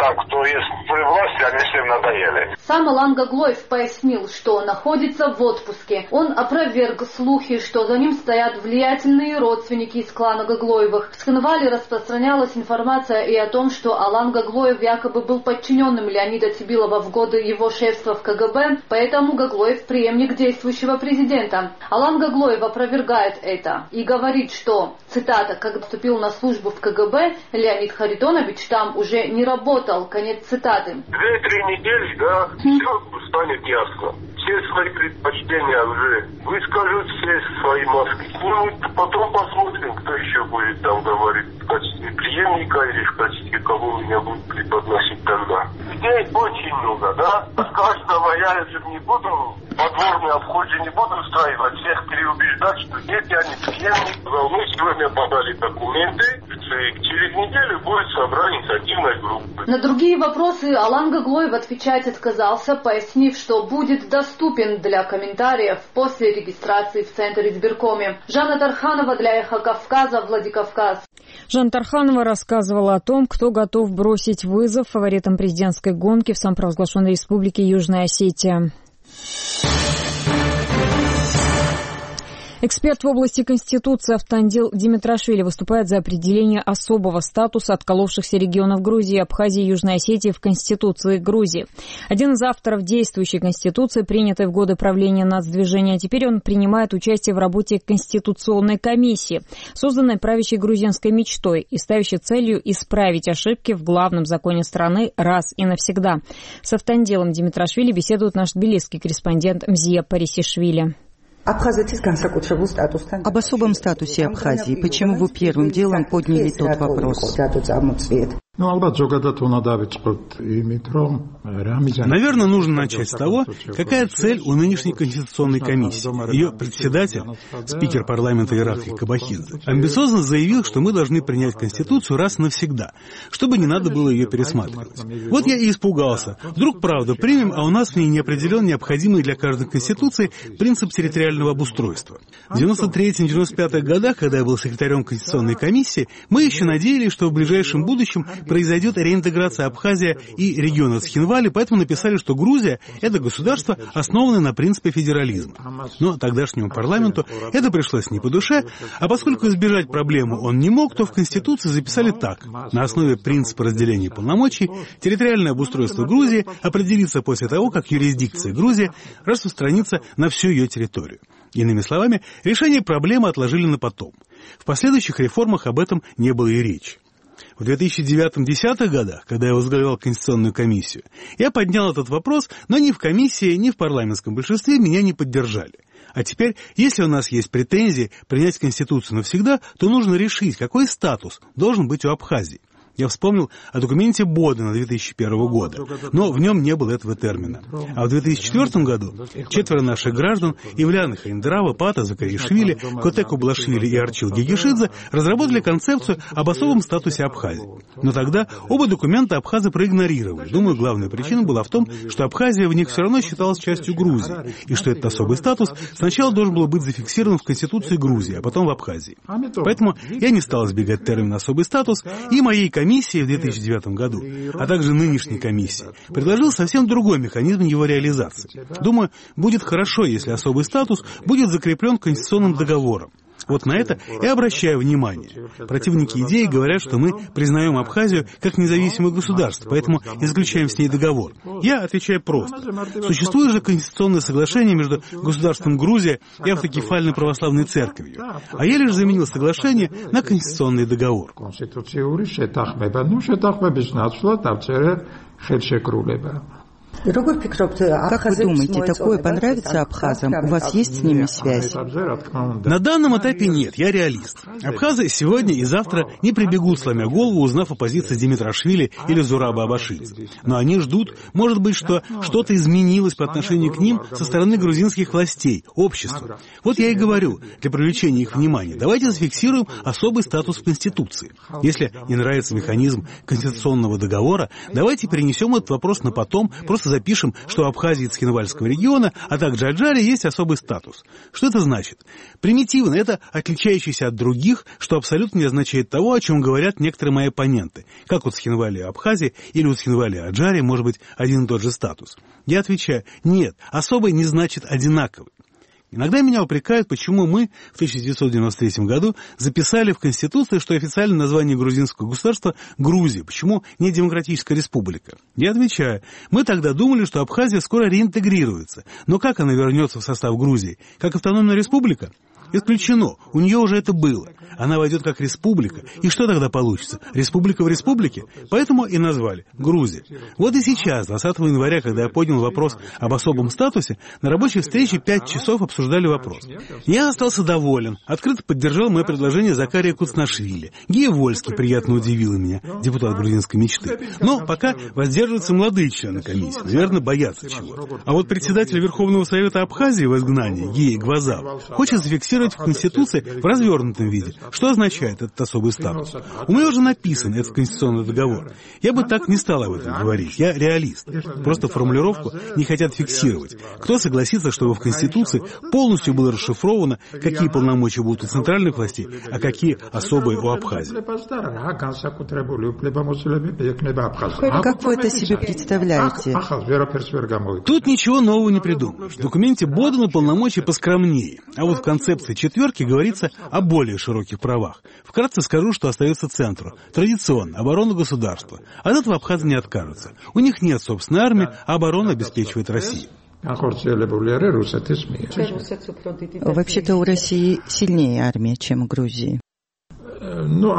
там, кто есть при власти, они всем надоели. Сам Алан Гаглоев пояснил, что находится в отпуске. Он опроверг слухи, что за ним стоят влиятельные родственники из клана Гаглоевых. В Цхинвале распространялась информация и о том, что Алан Гаглоев якобы был подчиненным Леонида Цибилова в годы его шефства в КГБ, поэтому Гаглоев преемник действующего президента. Алан Гаглоев опровергает это и говорит, что, цитата, «когда вступил на службу в КГБ, Леонид Харитонович там уже не работал», конец цитаты. 2-3 недели, да, все станет ясно. Все свои предпочтения уже выскажут, все свои маски снимут, потом посмотрим, кто еще будет там говорить в качестве преемника или в качестве кого меня будет преподносить тогда. Людей очень много, да? С каждого я не буду, подворные обходы не буду устраивать, всех переубеждать, что нет, я не преемник. Мы сегодня подали документы, и через неделю будет собрание инициативной группы. На другие вопросы Алан Гаглоев отвечать отказался, пояснив, что будет доступен для комментариев после регистрации в Центре избиркоме. Жанна Тарханова для Эхо Кавказа, Владикавказ. Жанна Тарханова рассказывала о том, кто готов бросить вызов фаворитам президентской гонки в самопровозглашенной республике Южная Осетия. Эксперт в области Конституции Автандил Димитрашвили выступает за определение особого статуса отколовшихся регионов Грузии, Абхазии и Южной Осетии в Конституции Грузии. Один из авторов действующей Конституции, принятой в годы правления нацдвижения, теперь он принимает участие в работе Конституционной комиссии, созданной правящей грузинской мечтой и ставящей целью исправить ошибки в главном законе страны раз и навсегда. С Автандилом Димитрашвили беседует наш тбилисский корреспондент Мзия Парисишвили. Об особом статусе Абхазии. Почему вы первым делом подняли тот вопрос? Наверное, нужно начать с того, какая цель у нынешней Конституционной комиссии. Ее председатель, спикер парламента Иракли Кабахидзе, амбициозно заявил, что мы должны принять Конституцию раз и навсегда, чтобы не надо было ее пересматривать. Вот я и испугался. Вдруг правда примем, а у нас в ней не определен необходимый для каждой Конституции принцип территориального обустройства. В 93-95 годах, когда я был секретарем Конституционной комиссии, мы еще надеялись, что в ближайшем будущем произойдет реинтеграция Абхазии и региона Цхинвали, поэтому написали, что Грузия – это государство, основанное на принципе федерализма. Но тогдашнему парламенту это пришлось не по душе, а поскольку избежать проблемы он не мог, то в Конституции записали так. На основе принципа разделения полномочий территориальное обустройство Грузии определится после того, как юрисдикция Грузии распространится на всю ее территорию. Иными словами, решение проблемы отложили на потом. В последующих реформах об этом не было и речи. В 2009-2010 годах, когда я возглавлял Конституционную комиссию, я поднял этот вопрос, но ни в комиссии, ни в парламентском большинстве меня не поддержали. А теперь, если у нас есть претензии принять Конституцию навсегда, то нужно решить, какой статус должен быть у Абхазии. Я вспомнил о документе Бодена 2001 года, но в нем не было этого термина. А в 2004 году 4 наших граждан, Ивляна Хаиндрава, Пата Закаришвили, Котеку Блашвили и Арчил Гегишидзе, разработали концепцию об особом статусе Абхазии. Но тогда оба документа абхазы проигнорировали. Думаю, главная причина была в том, что Абхазия в них все равно считалась частью Грузии, и что этот особый статус сначала должен был быть зафиксирован в Конституции Грузии, а потом в Абхазии. Поэтому я не стал избегать термина «особый статус», и моей комиссии в 2009 году, а также нынешней комиссии, предложил совсем другой механизм его реализации. Думаю, будет хорошо, если особый статус будет закреплен конституционным договором. Вот на это и обращаю внимание. Противники идеи говорят, что мы признаем Абхазию как независимое государство, поэтому исключаем с ней договор. Я отвечаю просто. Существует же конституционное соглашение между государством Грузия и автокефальной православной церковью, а я лишь заменил соглашение на конституционный договор. Как вы думаете, такое понравится абхазам? У вас есть с ними связь? На данном этапе нет, я реалист. Абхазы сегодня и завтра не прибегут, сломя голову, узнав о позиции Димитрашвили или Зураба Абашидзе. Но они ждут, может быть, что что-то изменилось по отношению к ним со стороны грузинских властей, общества. Вот я и говорю, для привлечения их внимания, давайте зафиксируем особый статус в Конституции. Если не нравится механизм конституционного договора, давайте перенесем этот вопрос на потом, просто запишем, что у Абхазии и Цхинвальского региона, а также Аджаре есть особый статус. Что это значит? Примитивно, это отличающийся от других, что абсолютно не означает того, о чем говорят некоторые мои оппоненты. Как у Цхинвали и Абхазии или у Цхинвали и Аджаре может быть один и тот же статус. Я отвечаю, нет, особый не значит одинаковый. Иногда меня упрекают, почему мы в 1993 году записали в Конституции, что официальное название грузинского государства – Грузия. Почему не Демократическая Республика? Я отвечаю, мы тогда думали, что Абхазия скоро реинтегрируется. Но как она вернется в состав Грузии? Как автономная республика? Исключено. У нее уже это было. Она войдет как республика. И что тогда получится? Республика в республике? Поэтому и назвали Грузия. Вот и сейчас, 20 января, когда я поднял вопрос об особом статусе, на рабочей встрече 5 часов обсуждали вопрос. Я остался доволен. Открыто поддержал мое предложение Закария Куцнашвили. Гия Вольский приятно удивила меня, депутат грузинской мечты. Но пока воздерживаются молодые члены комиссии. Наверное, боятся чего-то. А вот председатель Верховного Совета Абхазии в изгнании, Гия Гвазав, хочет зафиксировать в Конституции в развернутом виде. Что означает этот особый статус? У меня уже написан этот конституционный договор. Я бы так не стал об этом говорить. Я реалист. Просто формулировку не хотят фиксировать. Кто согласится, чтобы в Конституции полностью было расшифровано, какие полномочия будут у центральных властей, а какие особые у Абхазии? Как вы это себе представляете? Тут ничего нового не придумаешь. В документе Бодена полномочия поскромнее. А вот в концепции четверки говорится о более широких правах. Вкратце скажу, что остается центру. Традиционно, оборона государства. От этого абхазы не откажутся. У них нет собственной армии, а оборону обеспечивает Россия. Вообще-то у России сильнее армия, чем у Грузии. Мы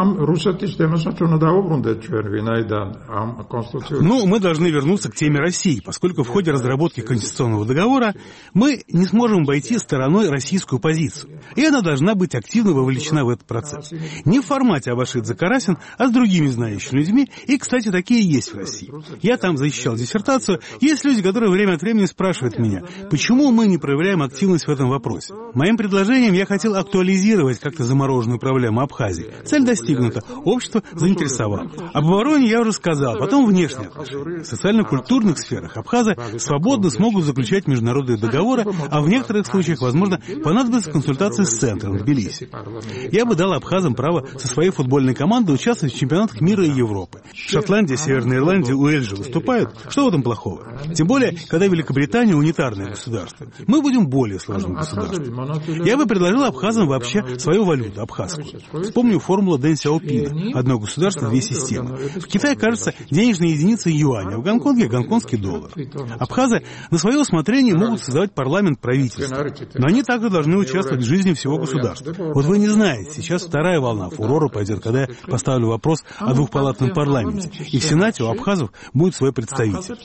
должны вернуться к теме России, поскольку в ходе разработки конституционного договора мы не сможем обойти стороной российскую позицию, и она должна быть активно вовлечена в этот процесс. Не в формате Абашидзе Карасин, а с другими знающими людьми, и, кстати, такие есть в России. Я там защищал диссертацию, есть люди, которые время от времени спрашивают меня, почему мы не проявляем активность в этом вопросе. Моим предложением я хотел актуализировать как-то замороженную проблему Абхазии. Цель достигнута, общество заинтересовало. Об обороне я уже сказал, потом внешние отношения. В социально-культурных сферах абхазы свободно смогут заключать международные договоры, а в некоторых случаях, возможно, понадобится консультация с центром в Тбилиси. Я бы дал абхазам право со своей футбольной командой участвовать в чемпионатах мира и Европы. Шотландия, Северная Ирландия, Уэльс же выступают. Что в этом плохого? Тем более, когда Великобритания унитарное государство. Мы будем более сложным государством. Я бы предложил абхазам вообще свою валюту, абхазскую. Вспомню формула Дэн Сяопина. Одно государство, две системы. В Китае, кажется, денежная единица юань, а в Гонконге гонконгский доллар. Абхазы на свое усмотрение могут создавать парламент, правительство. Но они также должны участвовать в жизни всего государства. Вот вы не знаете, сейчас вторая волна фурора пойдет, когда я поставлю вопрос о двухпалатном парламенте. И в Сенате у абхазов будет свой представитель.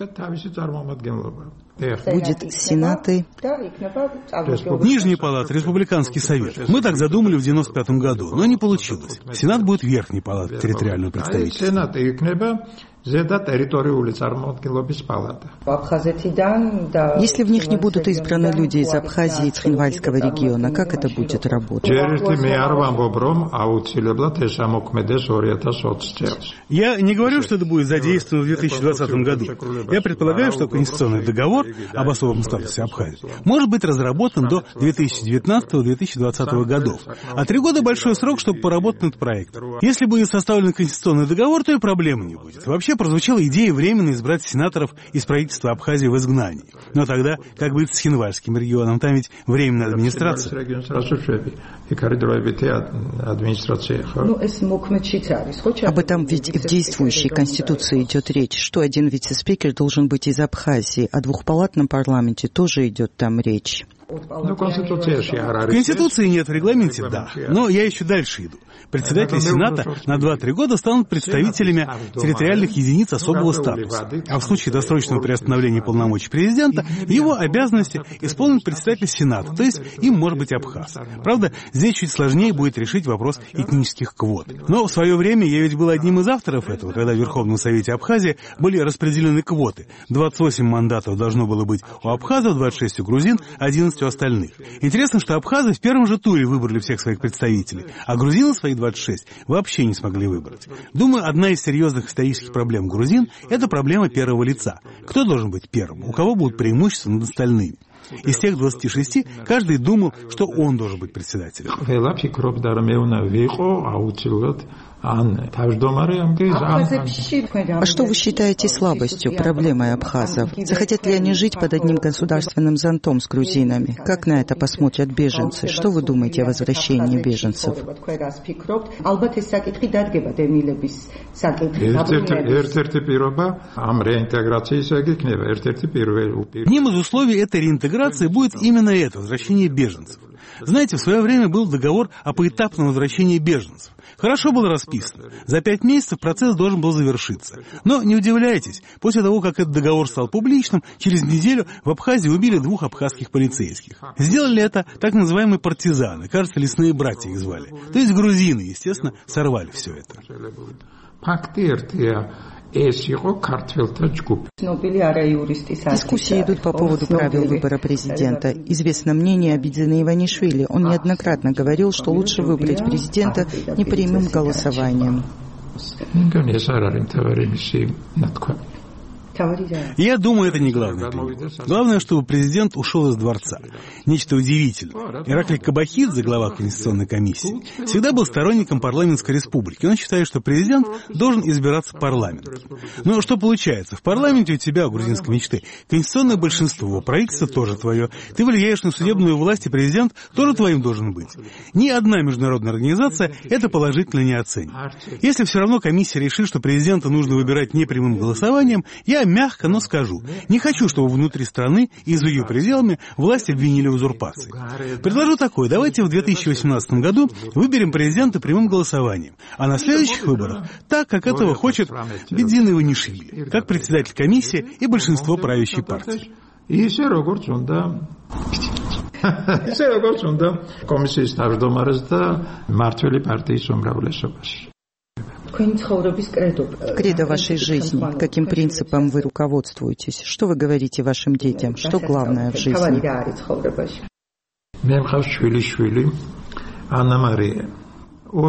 Будет Сенаты. Нижняя палата, Республиканский совет. Мы так задумали в 1995 году, но не получилось. Сенат будет верхней палатой территориального представительства. Если в них не будут избраны люди из Абхазии и Цхинвальского региона, как это будет работать? Я не говорю, что это будет задействовано в 2020 году. Я предполагаю, что конституционный договор об особом статусе Абхазии может быть разработан до 2019-2020 годов. А 3 года большой срок, чтобы поработать над проектом. Если будет составлен конституционный договор, то и проблемы не будет. Вообще прозвучала идея временно избрать сенаторов из правительства Абхазии в изгнании. Но тогда, как быть с Цхинвальским регионом? Там ведь временная администрация. Об этом ведь и в действующей Конституции идет речь, что один вице-спикер должен быть из Абхазии, о двухпалатном парламенте тоже идет там речь. В Конституции нет, в регламенте да. Но я еще дальше иду. Председатели Сената на 2-3 года станут представителями территориальных единиц особого статуса. А в случае досрочного приостановления полномочий президента, его обязанности исполнит председатель Сената, то есть им может быть абхаз. Правда, здесь чуть сложнее будет решить вопрос этнических квот. Но в свое время я ведь был одним из авторов этого, когда в Верховном Совете Абхазии были распределены квоты. 28 мандатов должно было быть у абхазов, 26 у грузин, 11 у остальных. Интересно, что абхазы в первом же туре выбрали всех своих представителей, а грузины свои 26 вообще не смогли выбрать. Думаю, одна из серьезных исторических проблем грузин – это проблема первого лица. Кто должен быть первым? У кого будут преимущества над остальными? Из тех 26 каждый думал, что он должен быть председателем. А что вы считаете слабостью, проблемой абхазов? Захотят ли они жить под одним государственным зонтом с грузинами? Как на это посмотрят беженцы? Что вы думаете о возвращении беженцев? Одним из условий этой реинтеграции будет именно это, возвращение беженцев. Знаете, в свое время был договор о поэтапном возвращении беженцев. Хорошо было расписано. За 5 месяцев процесс должен был завершиться. Но не удивляйтесь, после того, как этот договор стал публичным, через неделю в Абхазии убили 2 абхазских полицейских. Сделали это так называемые партизаны, кажется, лесные братья их звали. То есть грузины, естественно, сорвали все это. Дискуссии идут по поводу правил выбора президента. Известно мнение Абидзина Иванишвили. Он неоднократно говорил, что лучше выбрать президента непрямым голосованием. Я думаю, это не главное. Главное, чтобы президент ушел из дворца. Нечто удивительное. Ираклий Кабахидзе, глава Конституционной комиссии, всегда был сторонником парламентской республики. Он считает, что президент должен избираться парламентом. Но что получается? В парламенте у тебя, у грузинской мечты, конституционное большинство, правительство тоже твое. Ты влияешь на судебную власть, и президент тоже твоим должен быть. Ни одна международная организация это положительно не оценит. Если все равно комиссия решит, что президента нужно выбирать непрямым голосованием, я мягко, но скажу, не хочу, чтобы внутри страны и за ее пределами власть обвинили в узурпации. Предложу такое, давайте в 2018 году выберем президента прямым голосованием, а на следующих выборах так, как этого хочет Абидзин Иванишвили, как председатель комиссии и большинство правящей партии. Кредо вашей жизни. Каким принципом вы руководствуетесь? Что вы говорите вашим детям? Что главное в жизни? У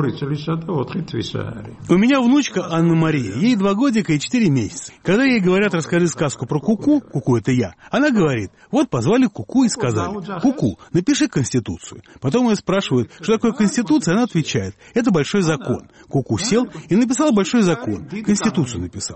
меня внучка Анна-Мария, ей 2 годика и 4 месяца. Когда ей говорят, расскажи сказку про Куку, Куку это я, она говорит, вот позвали Куку и сказали, Куку, напиши Конституцию. Потом ее спрашивают, что такое Конституция, она отвечает, это большой закон. Куку сел и написал большой закон, Конституцию написал.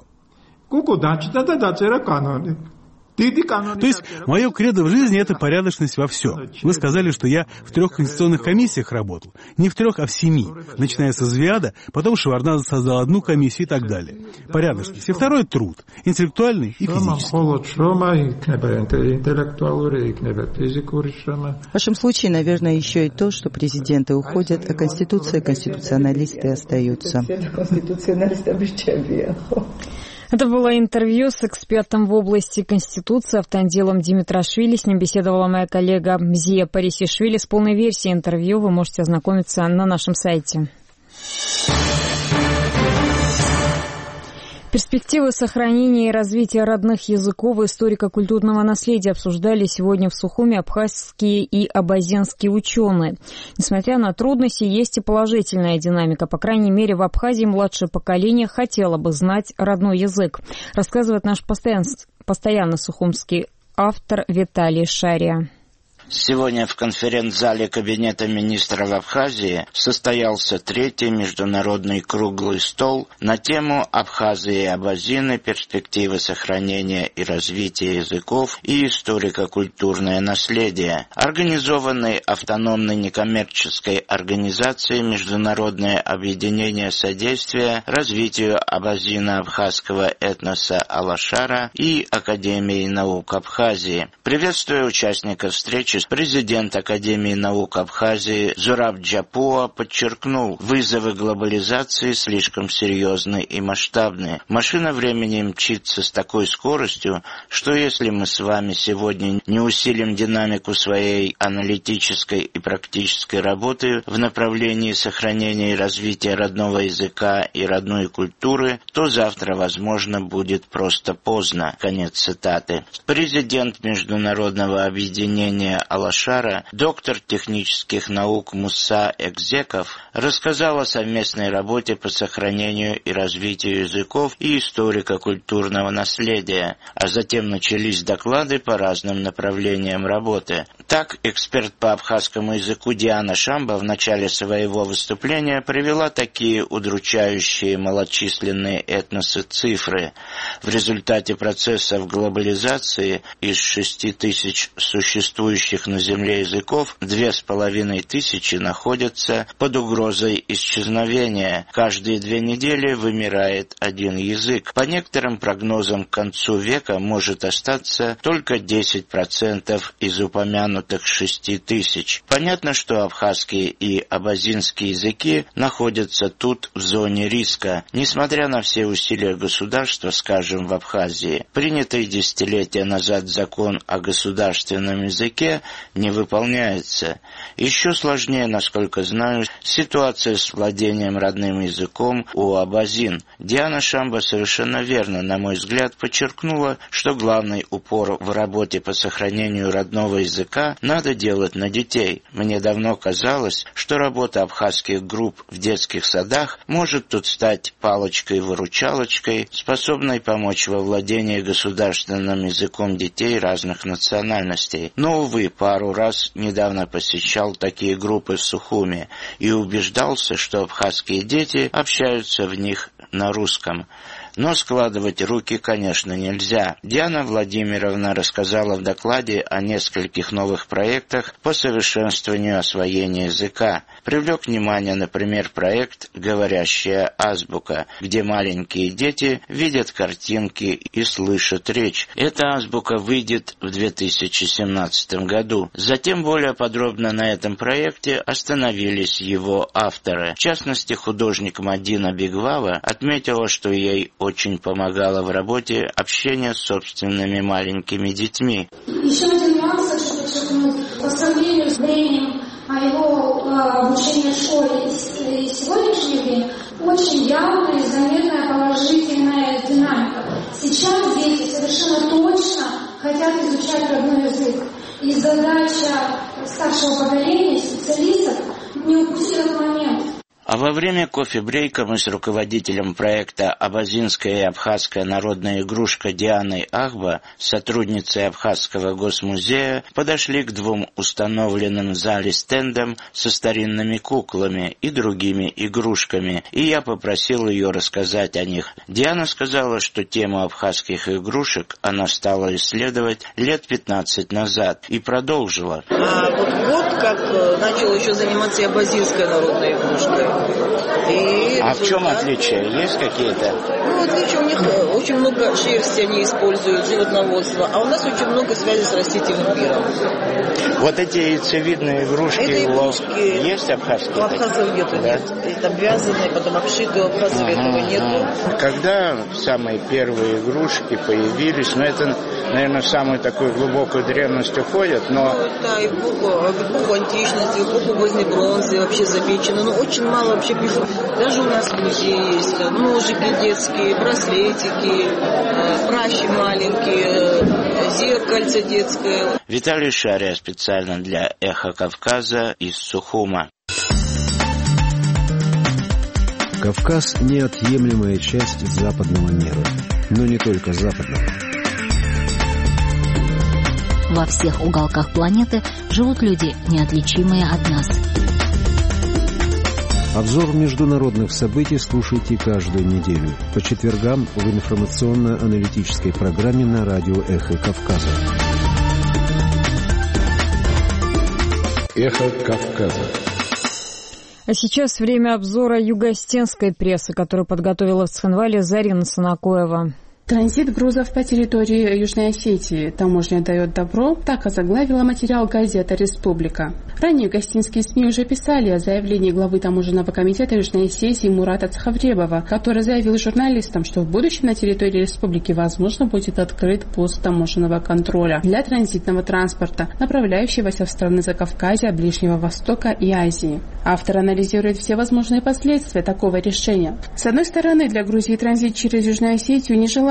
То есть, мое кредо в жизни – это порядочность во всем. Вы сказали, что я в 3 конституционных комиссиях работал. Не в 3, а в 7. Начиная со Звиада, потом Шеварднадзе создал 1 комиссию и так далее. Порядочность. И второй – труд. Интеллектуальный и физический. В вашем случае, наверное, еще и то, что президенты уходят, а Конституция и конституционалисты остаются. Это было интервью с экспертом в области Конституции Автандилом Димитрашвили. С ним беседовала моя коллега Мзия Парисишвили. С полной версией интервью вы можете ознакомиться на нашем сайте. Перспективы сохранения и развития родных языков и историко-культурного наследия обсуждали сегодня в Сухуми абхазские и абазенские ученые. Несмотря на трудности, есть и положительная динамика. По крайней мере, в Абхазии младшее поколение хотело бы знать родной язык, рассказывает наш постоянно сухумский автор Виталий Шария. Сегодня в конференц-зале Кабинета министров Абхазии состоялся 3-й международный круглый стол на тему «Абхазия и абазины. Перспективы сохранения и развития языков и историко-культурное наследие», организованный автономной некоммерческой организацией Международное объединение содействия развитию абазино-абхазского этноса Алашара и Академией наук Абхазии. Приветствуя участников встречи, президент Академии наук Абхазии Зураб Джапуа подчеркнул, вызовы глобализации слишком серьезны и масштабны. Машина времени мчится с такой скоростью, что если мы с вами сегодня не усилим динамику своей аналитической и практической работы в направлении сохранения и развития родного языка и родной культуры, то завтра, возможно, будет просто поздно. Конец цитаты. Президент Международного объединения Алашара, доктор технических наук Муса Экзеков рассказал о совместной работе по сохранению и развитию языков и историко-культурного наследия, а затем начались доклады по разным направлениям работы. Так, эксперт по абхазскому языку Диана Шамба в начале своего выступления привела такие удручающие малочисленные этносы цифры. В результате процессов глобализации из 6000 существующих на Земле языков 2500 находятся под угрозой исчезновения. Каждые 2 недели вымирает один язык. По некоторым прогнозам, к концу века может остаться только 10% из упомянутых 6000. Понятно, что абхазский и абазинский языки находятся тут в зоне риска. Несмотря на все усилия государства, скажем, в Абхазии, принятый десятилетия назад закон о государственном языке не выполняется. Еще сложнее, насколько знаю, ситуация с владением родным языком у абазин. Диана Шамба совершенно верно, на мой взгляд, подчеркнула, что главный упор в работе по сохранению родного языка надо делать на детей. Мне давно казалось, что работа абхазских групп в детских садах может тут стать палочкой-выручалочкой, способной помочь во владении государственным языком детей разных национальностей. Но, увы, пару раз недавно посещал такие группы в Сухуми и убеждался, что абхазские дети общаются в них на русском. Но складывать руки, конечно, нельзя. Диана Владимировна рассказала в докладе о нескольких новых проектах по совершенствованию освоения языка. Привлек внимание, например, проект «Говорящая азбука», где маленькие дети видят картинки и слышат речь. Эта азбука выйдет в 2017 году. Затем более подробно на этом проекте остановились его авторы. В частности, художник Мадина Бигвава отметила, что ей очень помогало в работе общение с собственными маленькими детьми. Еще один нюанс хочу подчеркнуть. По сравнению с временем его обучения в школе и сегодняшнее время очень явная и заметная положительная динамика. Сейчас дети совершенно точно хотят изучать родной язык. И задача старшего поколения, специалистов, не упустить этот момент. А во время кофе-брейка мы с руководителем проекта «Абазинская и абхазская народная игрушка» Дианой Ахба, сотрудницей Абхазского госмузея, подошли к 2 установленным в зале стендам со старинными куклами и другими игрушками, и я попросил ее рассказать о них. Диана сказала, что тему абхазских игрушек она стала исследовать лет 15 назад и продолжила. Вот как начала еще заниматься и абазинской народной игрушкой. В чем отличия? Есть какие-то? Отличия у них очень много шерсти они используют, животноводство, а у нас очень много связи с растительным миром. Вот эти яйцевидные игрушки есть абхазские? У абхазов нету, да? Это обвязанные, потом обшитые, у абхазов этого нету. Когда самые первые игрушки появились, это, наверное, в самую такую глубокую древность уходят, но... Да, эпоху античности, эпоху поздней бронзы вообще замечено, но очень мало вообще пишут. Даже у нас в музее есть ножики детские, браслетики, пращи маленькие, зеркальце детское. Виталий Шария специально для «Эхо Кавказа» из Сухума. Кавказ – неотъемлемая часть западного мира, но не только западного. Во всех уголках планеты живут люди, неотличимые от нас. Обзор международных событий слушайте каждую неделю по четвергам в информационно-аналитической программе на радио «Эхо Кавказа». «Эхо Кавказа». А сейчас время обзора юго-осетинской прессы, которую подготовила в Цхинвале Зарина Санакоева. Транзит грузов по территории Южной Осетии. Таможня дает добро. Так озаглавила материал газета «Республика». Ранее гостинские СМИ уже писали о заявлении главы таможенного комитета Южной Осетии Мурата Цхавребова, который заявил журналистам, что в будущем на территории республики возможно будет открыт пост таможенного контроля для транзитного транспорта, направляющегося в страны Закавказья, Ближнего Востока и Азии. Автор анализирует все возможные последствия такого решения. С одной стороны, для Грузии транзит через Южную Осетию нежелательно,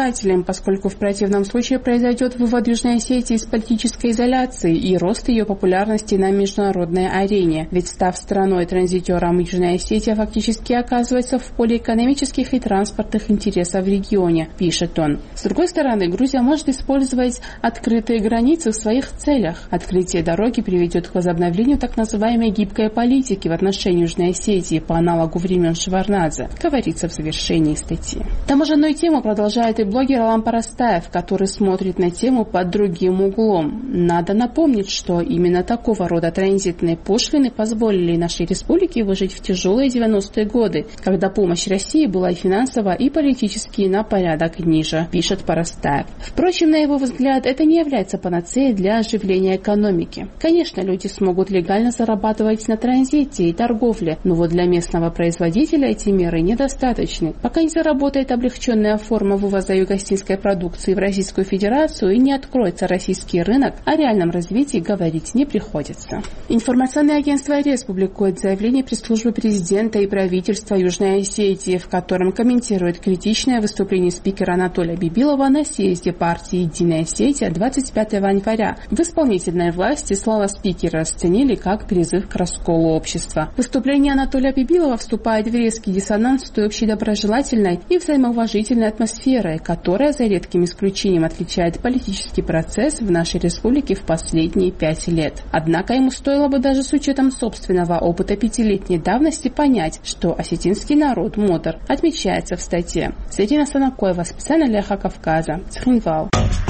основателем, поскольку в противном случае произойдет вывод Южной Осетии из политической изоляции и рост ее популярности на международной арене. Ведь став страной-транзитером, Южная Осетия фактически оказывается в поле экономических и транспортных интересов в регионе, пишет он. С другой стороны, Грузия может использовать открытые границы в своих целях. Открытие дороги приведет к возобновлению так называемой гибкой политики в отношении Южной Осетии по аналогу времен Шеварднадзе, говорится в завершении статьи. Таможенную тему продолжает и блогер Алан Парастаев, который смотрит на тему под другим углом. Надо напомнить, что именно такого рода транзитные пошлины позволили нашей республике выжить в тяжелые 90-е годы, когда помощь России была и финансово, и политически на порядок ниже, пишет Парастаев. Впрочем, на его взгляд, это не является панацеей для оживления экономики. Конечно, люди смогут легально зарабатывать на транзите и торговле, но вот для местного производителя эти меры недостаточны. Пока не заработает облегченная форма вывоза югостинской продукции в Российскую Федерацию и не откроется российский рынок, о реальном развитии говорить не приходится. Информационное агентство РИА публикует заявление пресс-службы президента и правительства Южной Осетии, в котором комментирует критичное выступление спикера Анатолия Бибилова на съезде партии «Единая Осетия» 25 января. В исполнительной власти слова спикера расценили как призыв к расколу общества. Выступление Анатолия Бибилова вступает в резкий диссонанс с той общей доброжелательной и взаимоуважительной атмосферой, которая за редким исключением отличает политический процесс в нашей республике в последние 5 лет. Однако ему стоило бы даже с учетом собственного опыта 5-летней давности понять, что осетинский народ мудр, отмечается в статье. Светлана Санакоева, специально для Эхо Кавказа. Цхинвал.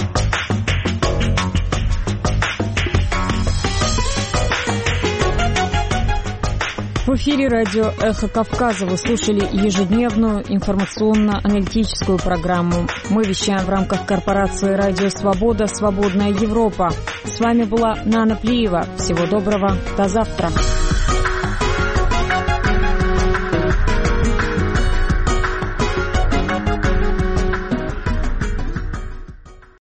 В эфире радио «Эхо Кавказа» вы слушали ежедневную информационно-аналитическую программу. Мы вещаем в рамках корпорации «Радио Свобода. Свободная Европа». С вами была Нана Плиева. Всего доброго. До завтра.